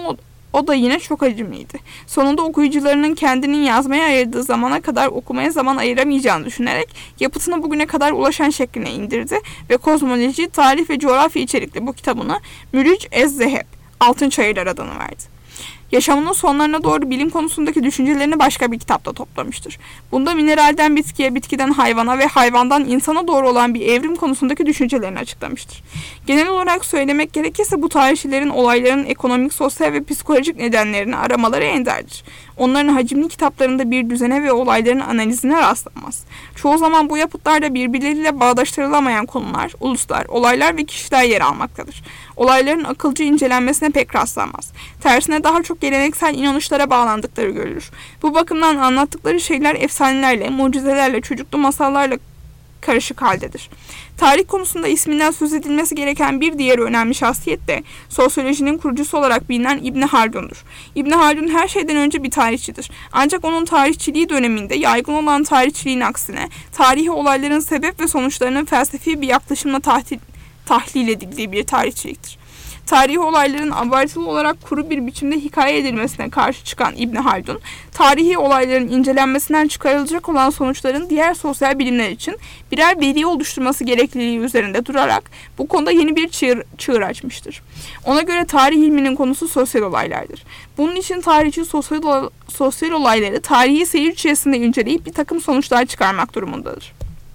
o da yine çok acımlıydı. Sonunda okuyucularının kendinin yazmaya ayırdığı zamana kadar okumaya zaman ayıramayacağını düşünerek yapıtını bugüne kadar ulaşan şekline indirdi ve kozmoloji, tarih ve coğrafya içerikli bu kitabına Mürüc Ez-Zeheb, Altın Çayırlar adını verdi. Yaşamının sonlarına doğru bilim konusundaki düşüncelerini başka bir kitapta toplamıştır. Bunda mineralden bitkiye, bitkiden hayvana ve hayvandan insana doğru olan bir evrim konusundaki düşüncelerini açıklamıştır. Genel olarak söylemek gerekirse bu tarihçilerin olayların ekonomik, sosyal ve psikolojik nedenlerini aramaları enderdir. Onların hacimli kitaplarında bir düzene ve olayların analizine rastlanmaz. Çoğu zaman bu yapıtlarda birbirleriyle bağdaştırılamayan konular, uluslar, olaylar ve kişiler yer almaktadır. Olayların akılcı incelenmesine pek rastlanmaz. Tersine daha çok geleneksel inanışlara bağlandıkları görülür. Bu bakımdan anlattıkları şeyler efsanelerle, mucizelerle, çocuklu masallarla karışık haldedir. Tarih konusunda isminden söz edilmesi gereken bir diğer önemli şahsiyet de sosyolojinin kurucusu olarak bilinen İbn Haldun'dur. İbn Haldun her şeyden önce bir tarihçidir. Ancak onun tarihçiliği döneminde yaygın olan tarihçiliğin aksine tarihi olayların sebep ve sonuçlarının felsefi bir yaklaşımla tahlil edildiği bir tarihçiliktir. Tarihi olayların abartılı olarak kuru bir biçimde hikaye edilmesine karşı çıkan İbn Haldun, tarihi olayların incelenmesinden çıkarılacak olan sonuçların diğer sosyal bilimler için birer veri oluşturması gerekliliği üzerinde durarak bu konuda yeni bir çığır açmıştır. Ona göre tarih ilminin konusu sosyal olaylardır. Bunun için tarihçi sosyal olayları tarihi seyir içerisinde inceleyip bir takım sonuçlar çıkarmak durumundadır.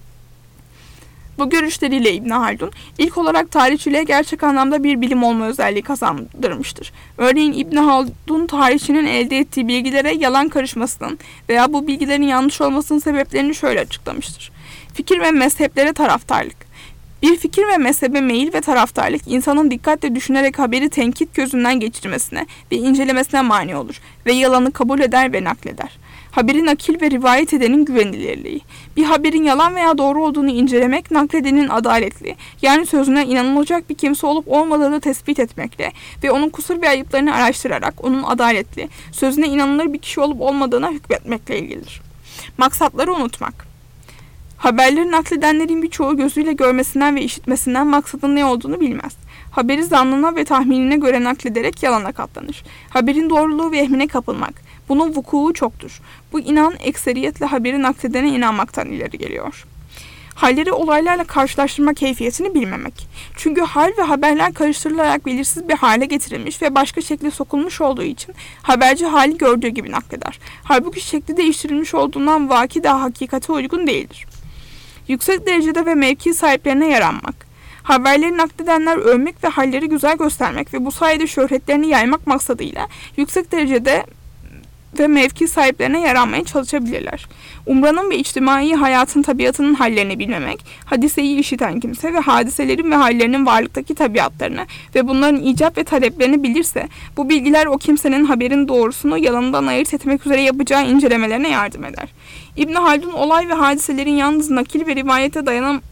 Bu görüşleriyle İbn Haldun ilk olarak tarihçiliğe gerçek anlamda bir bilim olma özelliği kazandırmıştır. Örneğin İbn Haldun tarihçinin elde ettiği bilgilere yalan karışmasının veya bu bilgilerin yanlış olmasının sebeplerini şöyle açıklamıştır. Fikir ve mezheplere taraftarlık. Bir fikir ve mezhebe meyil ve taraftarlık insanın dikkatle düşünerek haberi tenkit gözünden geçirmesine ve incelemesine mani olur ve yalanı kabul eder ve nakleder. Haberin nakil ve rivayet edenin güvenilirliği. Bir haberin yalan veya doğru olduğunu incelemek, nakledenin adaletli, yani sözüne inanılacak bir kimse olup olmadığını tespit etmekle ve onun kusur ve ayıplarını araştırarak onun adaletli, sözüne inanılır bir kişi olup olmadığına hükmetmekle ilgilidir. Maksatları unutmak. Haberleri nakledenlerin birçoğu gözüyle görmesinden ve işitmesinden maksadın ne olduğunu bilmez. Haberi zannına ve tahminine göre naklederek yalana katlanır. Haberin doğruluğu vehmine kapılmak. Bunun vuku'u çoktur. Bu inan ekseriyetle haberi nakledene inanmaktan ileri geliyor. Halleri olaylarla karşılaştırma keyfiyetini bilmemek. Çünkü hal ve haberler karıştırılarak belirsiz bir hale getirilmiş ve başka şekle sokulmuş olduğu için haberci hali gördüğü gibi nakleder. Halbuki şekli değiştirilmiş olduğundan vaki daha hakikate uygun değildir. Yüksek derecede ve mevki sahiplerine yaranmak. Haberleri nakledenler övmek ve halleri güzel göstermek ve bu sayede şöhretlerini yaymak maksadıyla yüksek derecede ve mevki sahiplerine yaranmaya çalışabilirler. Umranın ve içtimai hayatın tabiatının hallerini bilmemek, hadiseyi işiten kimse ve hadiselerin ve hallerinin varlıktaki tabiatlarını ve bunların icap ve taleplerini bilirse, bu bilgiler o kimsenin haberin doğrusunu yalanından ayırt etmek üzere yapacağı incelemelerine yardım eder. İbn Haldun olay ve hadiselerin yalnız nakil ve rivayete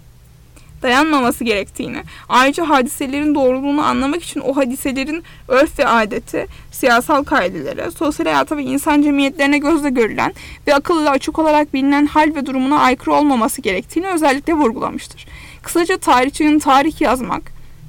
dayanmaması gerektiğini, ayrıca hadiselerin doğruluğunu anlamak için o hadiselerin örf ve adeti, siyasal kaidelere, sosyal hayata ve insan cemiyetlerine gözle görülen ve akılla açık olarak bilinen hal ve durumuna aykırı olmaması gerektiğini özellikle vurgulamıştır. Kısaca tarihçinin tarih yazmak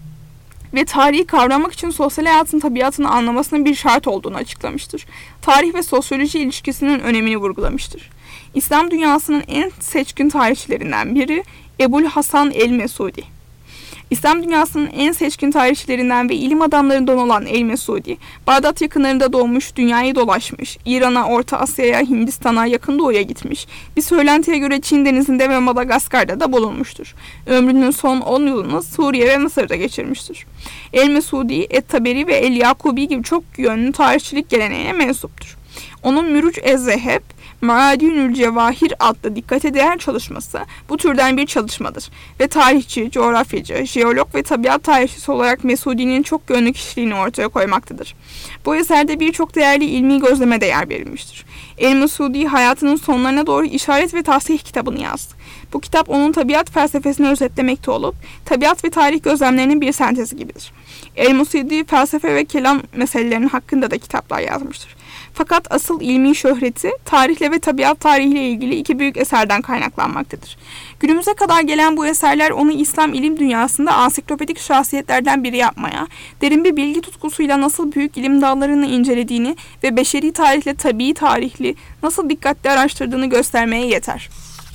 ve tarihi kavramak için sosyal hayatın tabiatını anlamasının bir şart olduğunu açıklamıştır. Tarih ve sosyoloji ilişkisinin önemini vurgulamıştır. İslam dünyasının en seçkin tarihçilerinden biri Ebul Hasan el-Mesudi. İslam dünyasının en seçkin tarihçilerinden ve ilim adamlarından olan el-Mesudi, Bağdat yakınlarında doğmuş, dünyayı dolaşmış, İran'a, Orta Asya'ya, Hindistan'a, Yakın Doğu'ya gitmiş, bir söylentiye göre Çin denizinde ve Madagaskar'da da bulunmuştur. Ömrünün son 10 yılını Suriye ve Mısır'da geçirmiştir. El-Mesudi, Et-Taberi ve El-Yakubi gibi çok yönlü tarihçilik geleneğine mensuptur. Onun Mürüc Ez-Zeheb, Maadinül Cevahir adlı dikkate değer çalışması bu türden bir çalışmadır ve tarihçi, coğrafyacı, jeolog ve tabiat tarihçisi olarak Mesudi'nin çok yönlü kişiliğini ortaya koymaktadır. Bu eserde birçok değerli ilmi gözleme de yer verilmiştir. El-Mesudi hayatının sonlarına doğru İşaret ve Tahsih kitabını yazdı. Bu kitap onun tabiat felsefesini özetlemekte olup, tabiat ve tarih gözlemlerinin bir sentezi gibidir. El-Mesudi felsefe ve kelam meselelerinin hakkında da kitaplar yazmıştır. Fakat asıl ilmi şöhreti tarihle ve tabiat tarihiyle ilgili iki büyük eserden kaynaklanmaktadır. Günümüze kadar gelen bu eserler onu İslam ilim dünyasında ansiklopedik şahsiyetlerden biri yapmaya, derin bir bilgi tutkusuyla nasıl büyük ilim dallarını incelediğini ve beşeri tarihle tabii tarihli nasıl dikkatli araştırdığını göstermeye yeter.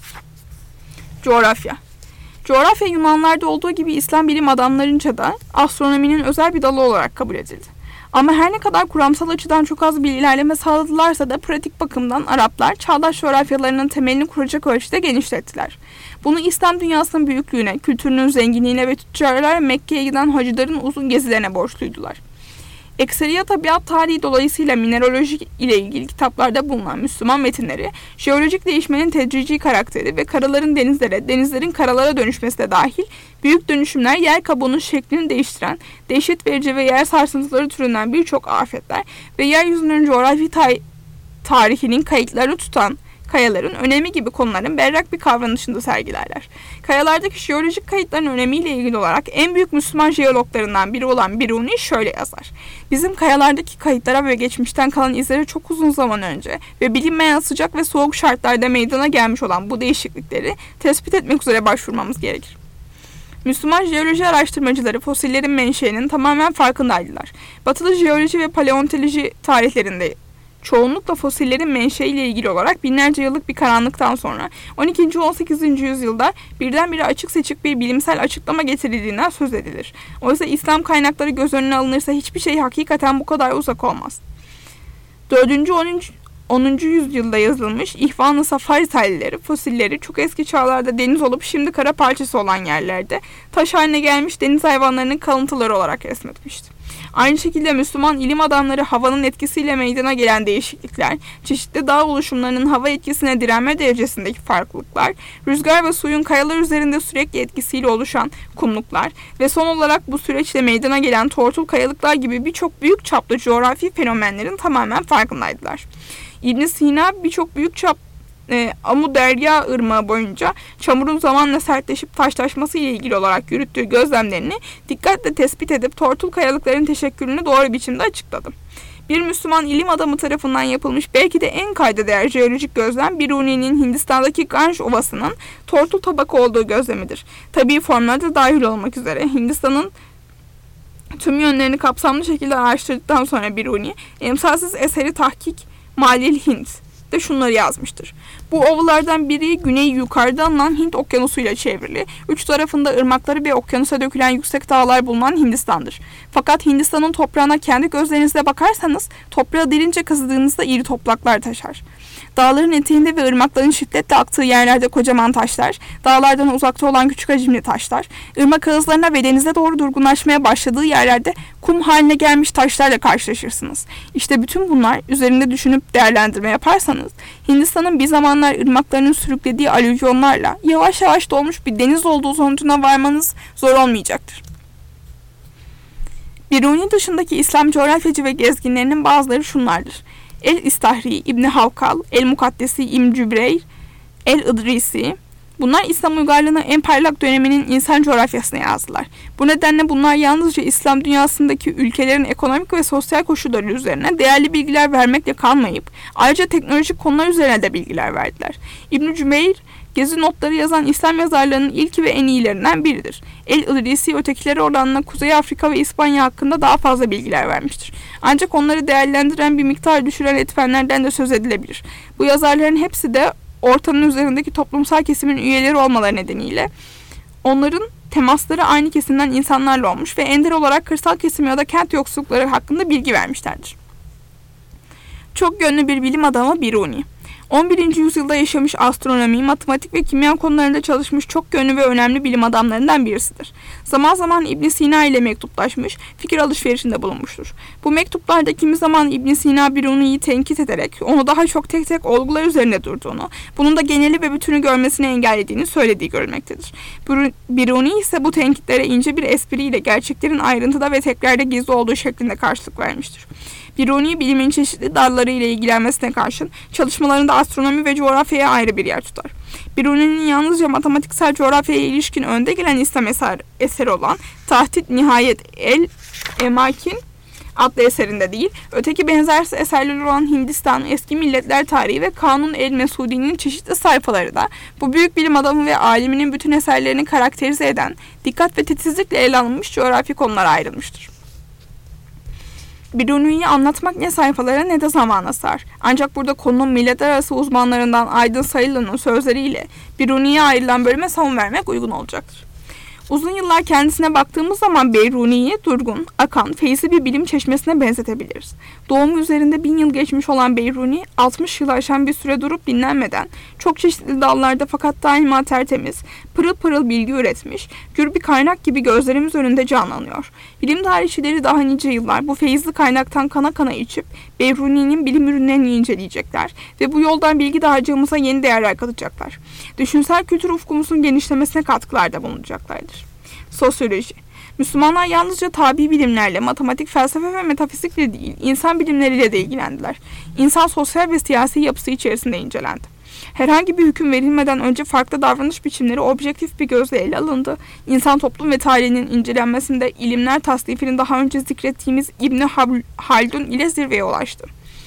Coğrafya. Coğrafya Yunanlarda olduğu gibi İslam bilim adamlarınca da astronominin özel bir dalı olarak kabul edildi. Ama her ne kadar kuramsal açıdan çok az bir ilerleme sağladılarsa da pratik bakımdan Araplar çağdaş coğrafyalarının temelini kuracak ölçüde genişlettiler. Bunu İslam dünyasının büyüklüğüne, kültürünün zenginliğine ve tüccarlar Mekke'ye giden hacıların uzun gezilerine borçluydular. Ekseriya tabiat tarihi dolayısıyla mineraloji ile ilgili kitaplarda bulunan Müslüman metinleri, jeolojik değişmenin tedrici karakteri ve karaların denizlere, denizlerin karalara dönüşmesi de dahil büyük dönüşümler yer kabuğunun şeklini değiştiren, dehşet verici ve yer sarsıntıları türünden birçok afetler ve yeryüzünün coğrafi tarihinin kayıtları tutan kayaların önemi gibi konuların berrak bir kavranışında sergilerler. Kayalardaki jeolojik kayıtların önemiyle ilgili olarak en büyük Müslüman jeologlarından biri olan Biruni şöyle yazar. Bizim kayalardaki kayıtlara ve geçmişten kalan izlere çok uzun zaman önce ve bilinmeyen sıcak ve soğuk şartlarda meydana gelmiş olan bu değişiklikleri tespit etmek üzere başvurmamız gerekir. Müslüman jeoloji araştırmacıları fosillerin menşeinin tamamen farkındaydılar. Batılı jeoloji ve paleontoloji tarihlerinde çoğunlukla fosillerin menşeiyle ilgili olarak binlerce yıllık bir karanlıktan sonra 12. 18. yüzyılda birdenbire açık seçik bir bilimsel açıklama getirildiğinden söz edilir. Oysa İslam kaynakları göz önüne alınırsa hiçbir şey hakikaten bu kadar uzak olmaz. 4. 10. yüzyılda yazılmış İhvan-ı Safari tarileri, fosilleri çok eski çağlarda deniz olup şimdi kara parçası olan yerlerde taş haline gelmiş deniz hayvanlarının kalıntıları olarak resmetmişti. Aynı şekilde Müslüman ilim adamları havanın etkisiyle meydana gelen değişiklikler, çeşitli dağ oluşumlarının hava etkisine direnme derecesindeki farklılıklar, rüzgar ve suyun kayalar üzerinde sürekli etkisiyle oluşan kumluklar ve son olarak bu süreçle meydana gelen tortul kayalıklar gibi birçok büyük çaplı coğrafi fenomenlerin tamamen farkındaydılar. İbn Sina birçok büyük çap Amu Derya ırmağı boyunca çamurun zamanla sertleşip taşlaşması ile ilgili olarak yürüttüğü gözlemlerini dikkatle tespit edip tortul kayalıkların teşekkülünü doğru biçimde açıkladı. Bir Müslüman ilim adamı tarafından yapılmış belki de en kayda değer jeolojik gözlem Biruni'nin Hindistan'daki Ganj Ovası'nın tortul tabaka olduğu gözlemidir. Tabii formlar da dahil olmak üzere Hindistan'ın tüm yönlerini kapsamlı şekilde araştırdıktan sonra Biruni, emsalsiz eseri Tahkik Malil Hint de şunları yazmıştır. Bu ovalardan biri güneyi yukarıda alınan Hint okyanusuyla çevrili, üç tarafında ırmakları ve okyanusa dökülen yüksek dağlar bulunan Hindistan'dır. Fakat Hindistan'ın toprağına kendi gözlerinizle bakarsanız, toprağı derince kazıdığınızda iri topraklar taşar. Dağların eteğinde ve ırmakların şiddetle aktığı yerlerde kocaman taşlar, dağlardan uzakta olan küçük hacimli taşlar, ırmak ağızlarına ve denize doğru durgunlaşmaya başladığı yerlerde kum haline gelmiş taşlarla karşılaşırsınız. İşte bütün bunlar üzerinde düşünüp değerlendirme yaparsanız, Hindistan'ın bir zamanlar ırmaklarının sürüklediği alüvyonlarla yavaş yavaş dolmuş bir deniz olduğu sonucuna varmanız zor olmayacaktır. Biruni dışındaki İslam coğrafyacı ve gezginlerinin bazıları şunlardır. El-İstahri, İbni Havkal, El-Mukaddesi İbn Cübreyr, El-İdrisi. Bunlar İslam uygarlığının en parlak döneminin insan coğrafyasına yazdılar. Bu nedenle bunlar yalnızca İslam dünyasındaki ülkelerin ekonomik ve sosyal koşulları üzerine değerli bilgiler vermekle kalmayıp ayrıca teknolojik konular üzerine de bilgiler verdiler. İbn Cübeyr, gezi notları yazan İslam yazarlarının ilki ve en iyilerinden biridir. El-İdrisi ötekileri oranla Kuzey Afrika ve İspanya hakkında daha fazla bilgiler vermiştir. Ancak onları değerlendiren bir miktar düşüren etmenlerden de söz edilebilir. Bu yazarların hepsi de ortanın üzerindeki toplumsal kesimin üyeleri olmaları nedeniyle onların temasları aynı kesimden insanlarla olmuş ve ender olarak kırsal kesim ya da kent yoksullukları hakkında bilgi vermişlerdir. Çok yönlü bir bilim adamı Biruni. 11. yüzyılda yaşamış astronomi, matematik ve kimya konularında çalışmış çok yönlü ve önemli bilim adamlarından birisidir. Zaman zaman İbn Sina ile mektuplaşmış, fikir alışverişinde bulunmuştur. Bu mektuplarda kimi zaman İbn Sina Biruni'yi tenkit ederek onu daha çok tek tek olgular üzerinde durduğunu, bunun da geneli ve bütünü görmesini engellediğini söylediği görülmektedir. Biruni ise bu tenkitlere ince bir espriyle gerçeklerin ayrıntıda ve tekrarda gizli olduğu şeklinde karşılık vermiştir. Biruni bilimin çeşitli dalları ile ilgilenmesine karşın çalışmalarında astronomi ve coğrafyaya ayrı bir yer tutar. Biruni'nin yalnızca matematiksel coğrafyaya ilişkin önde gelen İslam eseri olan Tahdit Nihayet el-Emakin adlı eserinde değil, öteki benzersiz eserleri olan Hindistan, Eski Milletler Tarihi ve Kanun el-Mesudi'nin çeşitli sayfaları da bu büyük bilim adamı ve aliminin bütün eserlerini karakterize eden, dikkat ve titizlikle ele alınmış coğrafi konulara ayrılmıştır. Biruni'yi anlatmak ne sayfalara ne de zamana sar. Ancak burada konunun milletler arası uzmanlarından Aydın Sayılı'nın sözleriyle Biruni'ye ayrılan bölüme son vermek uygun olacaktır. Uzun yıllar kendisine baktığımız zaman Biruni'yi durgun, akan, feyzi bir bilim çeşmesine benzetebiliriz. Doğumu üzerinde 1000 yıl geçmiş olan Biruni, 60 yılı aşan bir süre durup dinlenmeden, çok çeşitli dallarda fakat daima tertemiz, pırıl pırıl bilgi üretmiş, gür bir kaynak gibi gözlerimiz önünde canlanıyor. Bilim tarihçileri daha nice yıllar bu feyizli kaynaktan kana kana içip, Biruni'nin bilim ürünlerini inceleyecekler ve bu yoldan bilgi dağarcığımıza yeni değerler katacaklar. Düşünsel kültür ufkumuzun genişlemesine katkılarda bulunacaklardır. Sosyoloji. Müslümanlar yalnızca tabi bilimlerle, matematik, felsefe ve metafizikle değil, insan bilimleriyle de ilgilendiler. İnsan sosyal ve siyasi yapısı içerisinde incelendi. Herhangi bir hüküm verilmeden önce farklı davranış biçimleri objektif bir gözle ele alındı. İnsan toplum ve tarihinin incelenmesinde ilimler tasnifinin daha önce zikrettiğimiz İbn Haldun ile zirveye ulaştı.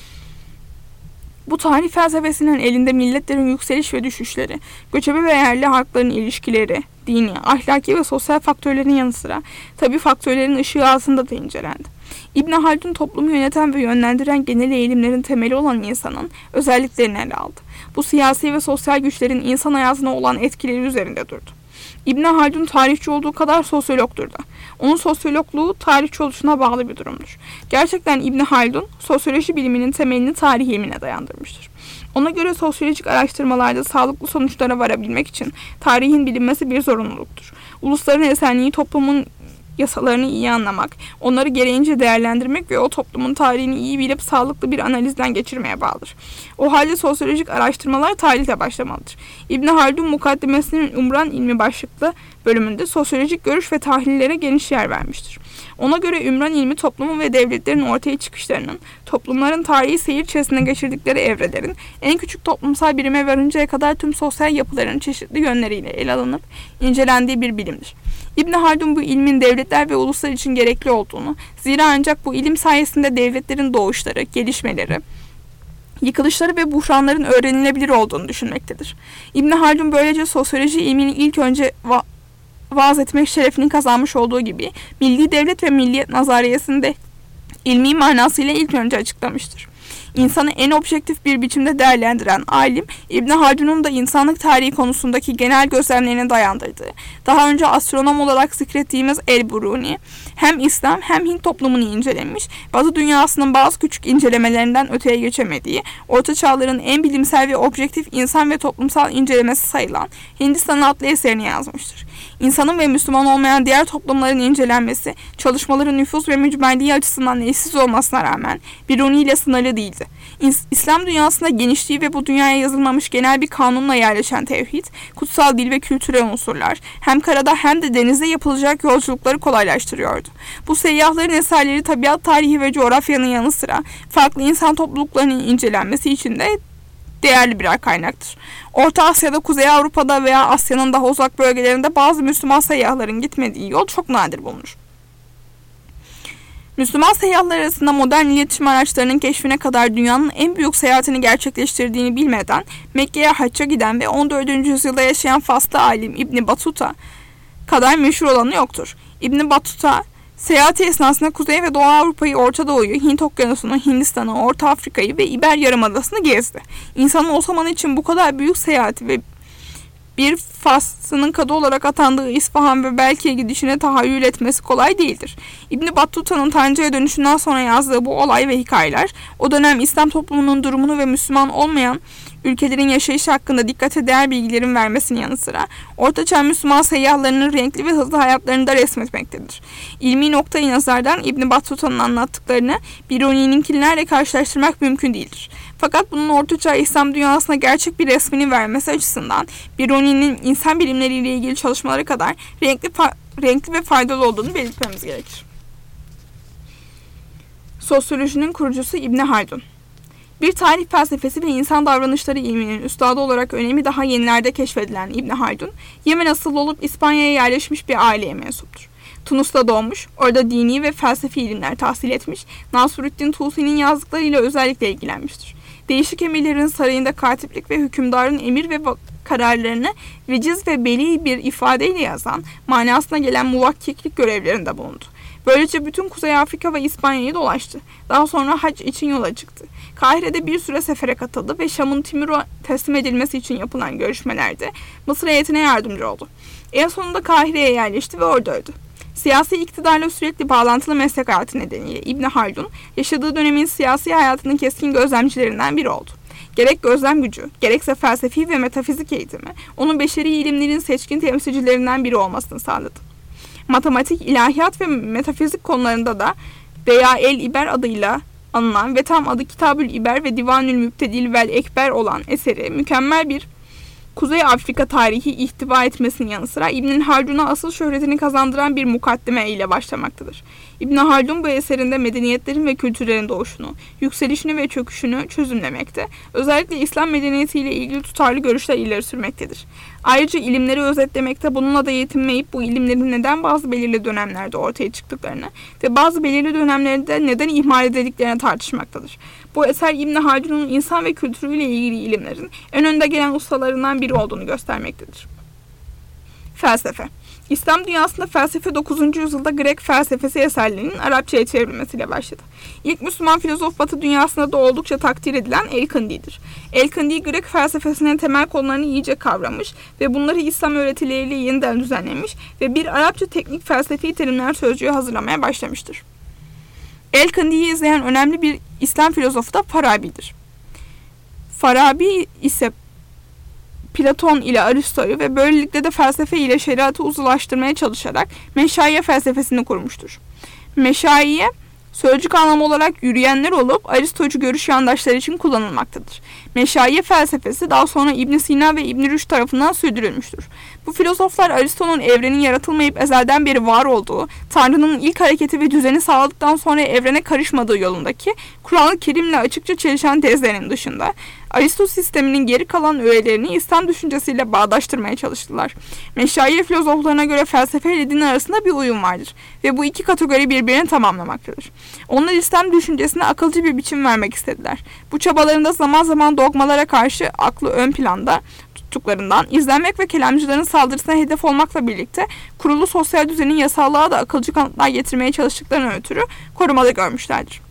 Bu tarih felsefesinin elinde milletlerin yükseliş ve düşüşleri, göçebe ve yerli halkların ilişkileri, dini, ahlaki ve sosyal faktörlerin yanı sıra tabii faktörlerin ışığı altında da incelendi. İbn Haldun toplumu yöneten ve yönlendiren genel eğilimlerin temeli olan insanın özelliklerini ele aldı. Bu siyasi ve sosyal güçlerin insan hayatına olan etkileri üzerinde durdu. İbn Haldun tarihçi olduğu kadar sosyologdur da. Onun sosyologluğu tarihçi oluşuna bağlı bir durumdur. Gerçekten İbn Haldun sosyoloji biliminin temelini tarih ilmine dayandırmıştır. Ona göre sosyolojik araştırmalarda sağlıklı sonuçlara varabilmek için tarihin bilinmesi bir zorunluluktur. Ulusların esenliği toplumun yasalarını iyi anlamak, onları gereğince değerlendirmek ve o toplumun tarihini iyi bilip sağlıklı bir analizden geçirmeye bağlıdır. O halde sosyolojik araştırmalar tarihle başlamalıdır. İbn Haldun mukaddimesinin Ümran ilmi başlıklı bölümünde sosyolojik görüş ve tahlillere geniş yer vermiştir. Ona göre Ümran ilmi toplumun ve devletlerin ortaya çıkışlarının, toplumların tarihi seyir içerisinde geçirdikleri evrelerin, en küçük toplumsal birime varıncaya kadar tüm sosyal yapıların çeşitli yönleriyle ele alınıp incelendiği bir bilimdir. İbn Haldun bu ilmin devletler ve uluslar için gerekli olduğunu, zira ancak bu ilim sayesinde devletlerin doğuşları, gelişmeleri, yıkılışları ve buhranların öğrenilebilir olduğunu düşünmektedir. İbn Haldun böylece sosyoloji ilmini ilk önce vaaz etmek şerefini kazanmış olduğu gibi milli devlet ve milliyet nazariyesinde ilmi manasıyla ilk önce açıklamıştır. İnsanı en objektif bir biçimde değerlendiren alim, İbn Haldun'un da insanlık tarihi konusundaki genel gözlemlerine dayandırdığı, daha önce astronom olarak zikrettiğimiz El-Biruni, hem İslam hem Hint toplumunu incelemiş, Batı dünyasının bazı küçük incelemelerinden öteye geçemediği, Orta Çağların en bilimsel ve objektif insan ve toplumsal incelemesi sayılan Hindistan adlı eserini yazmıştır. İnsanın ve Müslüman olmayan diğer toplumların incelenmesi, çalışmaların nüfuz ve mücmerliği açısından eşsiz olmasına rağmen Biruni ile sınırlı değildi. İslam dünyasında genişliği ve bu dünyaya yazılmamış genel bir kanunla yerleşen tevhid, kutsal dil ve kültürel unsurlar hem karada hem de denizde yapılacak yolculukları kolaylaştırıyordu. Bu seyyahların eserleri tabiat tarihi ve coğrafyanın yanı sıra farklı insan topluluklarının incelenmesi için de değerli birer kaynaktır. Orta Asya'da, Kuzey Avrupa'da veya Asya'nın daha uzak bölgelerinde bazı Müslüman seyyahların gitmediği yol çok nadir bulunur. Müslüman seyyahlar arasında modern iletişim araçlarının keşfine kadar dünyanın en büyük seyahatini gerçekleştirdiğini bilmeden Mekke'ye hacca giden ve 14. yüzyılda yaşayan Faslı alim İbn Battuta kadar meşhur olanı yoktur. İbn Battuta seyahati esnasında Kuzey ve Doğu Avrupa'yı, Orta Doğu'yu, Hint Okyanusu'nu, Hindistan'ı, Orta Afrika'yı ve İber Yarımadası'nı gezdi. İnsanın o zaman için bu kadar büyük seyahati ve bir Fas'ın kadı olarak atandığı İsfahan ve Belki'ye gidişine tahayyül etmesi kolay değildir. İbn Battuta'nın Tanrı'ya dönüşünden sonra yazdığı bu olay ve hikayeler, o dönem İslam toplumunun durumunu ve Müslüman olmayan ülkelerin yaşayışı hakkında dikkate değer bilgilerin vermesinin yanı sıra Ortaçağ Müslüman seyyahlarının renkli ve hızlı hayatlarını da resmetmektedir. İlmi noktayı nazardan İbn Battuta'nın anlattıklarını Biruni'ninkilerle karşılaştırmak mümkün değildir. Fakat bunun Ortaçağ İslam dünyasına gerçek bir resmini vermesi açısından Biruni'nin insan bilimleriyle ilgili çalışmaları kadar renkli ve faydalı olduğunu belirtmemiz gerekir. Sosyolojinin kurucusu İbn Haldun. Bir tarih felsefesi ve insan davranışları ilminin üstadı olarak önemi daha yenilerde keşfedilen İbn Haldun, Yemen asıllı olup İspanya'ya yerleşmiş bir aileye mensuptur. Tunus'ta doğmuş, orada dini ve felsefi ilimler tahsil etmiş, Nasruddin Tusi'nin yazdıklarıyla özellikle ilgilenmiştir. Değişik emirlerin sarayında katiplik ve hükümdarın emir ve kararlarını veciz ve beli bir ifadeyle yazan, manasına gelen muvakkiklik görevlerinde bulundu. Böylece bütün Kuzey Afrika ve İspanya'yı dolaştı. Daha sonra hac için yola çıktı. Kahire'de bir süre sefere katıldı ve Şam'ın Timur'a teslim edilmesi için yapılan görüşmelerde Mısır heyetine yardımcı oldu. En sonunda Kahire'ye yerleşti ve orada öldü. Siyasi iktidarla sürekli bağlantılı meslek hayatı nedeniyle İbn Haldun, yaşadığı dönemin siyasi hayatının keskin gözlemcilerinden biri oldu. Gerek gözlem gücü, gerekse felsefi ve metafizik eğitimi, onun beşeri ilimlerin seçkin temsilcilerinden biri olmasını sağladı. Matematik, ilahiyat ve metafizik konularında da veya El-İber adıyla anılan ve tam adı Kitabül İber ve Divanül Mübtedil vel Ekber olan eseri mükemmel bir Kuzey Afrika tarihi ihtiva etmesinin yanı sıra İbn Haldun'a asıl şöhretini kazandıran bir mukaddime ile başlamaktadır. İbn Haldun bu eserinde medeniyetlerin ve kültürlerin doğuşunu, yükselişini ve çöküşünü çözümlemekte, özellikle İslam medeniyetiyle ilgili tutarlı görüşler ileri sürmektedir. Ayrıca ilimleri özetlemekte, bununla da yetinmeyip bu ilimlerin neden bazı belirli dönemlerde ortaya çıktıklarını ve bazı belirli dönemlerde neden ihmal edildiklerini tartışmaktadır. Bu eser İbn Haldun'un insan ve kültürüyle ilgili ilimlerin en önde gelen ustalarından biri olduğunu göstermektedir. Felsefe. İslam dünyasında felsefe 9. yüzyılda Grek felsefesi eserlerinin Arapçaya çevrilmesiyle başladı. İlk Müslüman filozof Batı dünyasında da oldukça takdir edilen El-Kındi'dir. El-Kındi, Grek felsefesinin temel konularını iyice kavramış ve bunları İslam öğretileriyle yeniden düzenlemiş ve bir Arapça teknik felsefi terimler sözcüğü hazırlamaya başlamıştır. El-Kındi'yi izleyen önemli bir İslam filozofu da Farabi'dir. Farabi ise Platon ile Aristo'yu ve böylelikle de felsefe ile şeriatı uzlaştırmaya çalışarak Meşayiye felsefesini kurmuştur. Meşayiye, sözcük anlamı olarak yürüyenler olup Aristocu görüş yandaşları için kullanılmaktadır. Meşayiye felsefesi daha sonra İbn Sina ve İbn Rüşd tarafından sürdürülmüştür. Bu filozoflar Aristo'nun evrenin yaratılmayıp ezelden beri var olduğu, Tanrı'nın ilk hareketi ve düzeni sağladıktan sonra evrene karışmadığı yolundaki Kur'an-ı Kerim'le açıkça çelişen tezlerinin dışında Aristo sisteminin geri kalan öğelerini İslam düşüncesiyle bağdaştırmaya çalıştılar. Meşayiye filozoflarına göre felsefe ile din arasında bir uyum vardır ve bu iki kategori birbirini tamamlamaktadır. Onlar İslam düşüncesine akılcı bir biçim vermek istediler. Bu çabalarında zaman zaman dogmalara karşı aklı ön planda tuttuklarından, izlenmek ve kelamcıların saldırısına hedef olmakla birlikte kurulu sosyal düzenin yasallığa da akılcı kanıtlar getirmeye çalıştıklarına ötürü korumada görmüşlerdir.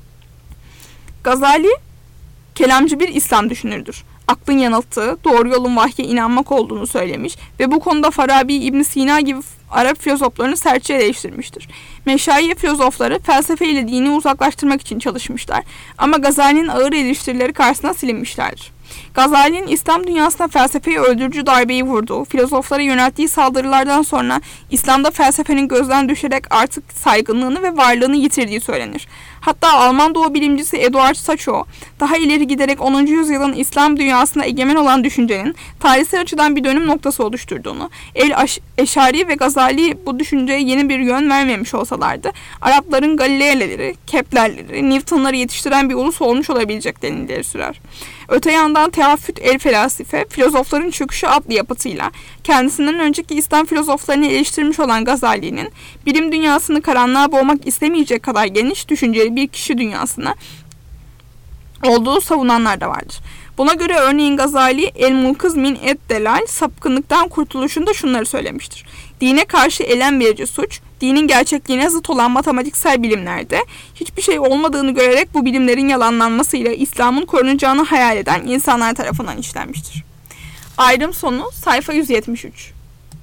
Gazali, kelamcı bir İslam düşünürdür. Aklın yanılttığı, doğru yolun vahye inanmak olduğunu söylemiş ve bu konuda Farabi, İbn Sina gibi Arap filozoflarını sertçe eleştirmiştir. Meşayiye filozofları felsefe ile dini uzaklaştırmak için çalışmışlar ama Gazali'nin ağır eleştirileri karşısına silinmişlerdir. Gazali'nin İslam dünyasına felsefeyi öldürücü darbeyi vurduğu, filozoflara yönelttiği saldırılardan sonra İslam'da felsefenin gözden düşerek artık saygınlığını ve varlığını yitirdiği söylenir. Hatta Alman doğu bilimcisi Eduard Sachau, daha ileri giderek 10. yüzyılın İslam dünyasında egemen olan düşüncenin tarihsel açıdan bir dönüm noktası oluşturduğunu, El-Eşari ve Gazali bu düşünceye yeni bir yön vermemiş olsalardı, Arapların Galileyeleri, Keplerleri, Newton'ları yetiştiren bir ulus olmuş olabileceklerini ileri sürer. Öte yandan Teaffüt el-Felasife, filozofların çöküşü adlı yapıtıyla kendisinden önceki İslam filozoflarını eleştirmiş olan Gazali'nin bilim dünyasını karanlığa boğmak istemeyecek kadar geniş düşünceli bir kişi dünyasına olduğu savunanlar da vardır. Buna göre örneğin Gazali El-Munkız min et-Delal sapkınlıktan kurtuluşunda şunları söylemiştir. Dine karşı elem verici suç, dinin gerçekliğine zıt olan matematiksel bilimlerde hiçbir şey olmadığını görerek bu bilimlerin yalanlanmasıyla İslam'ın korunacağını hayal eden insanlar tarafından işlenmiştir. Ayrım sonu sayfa 173.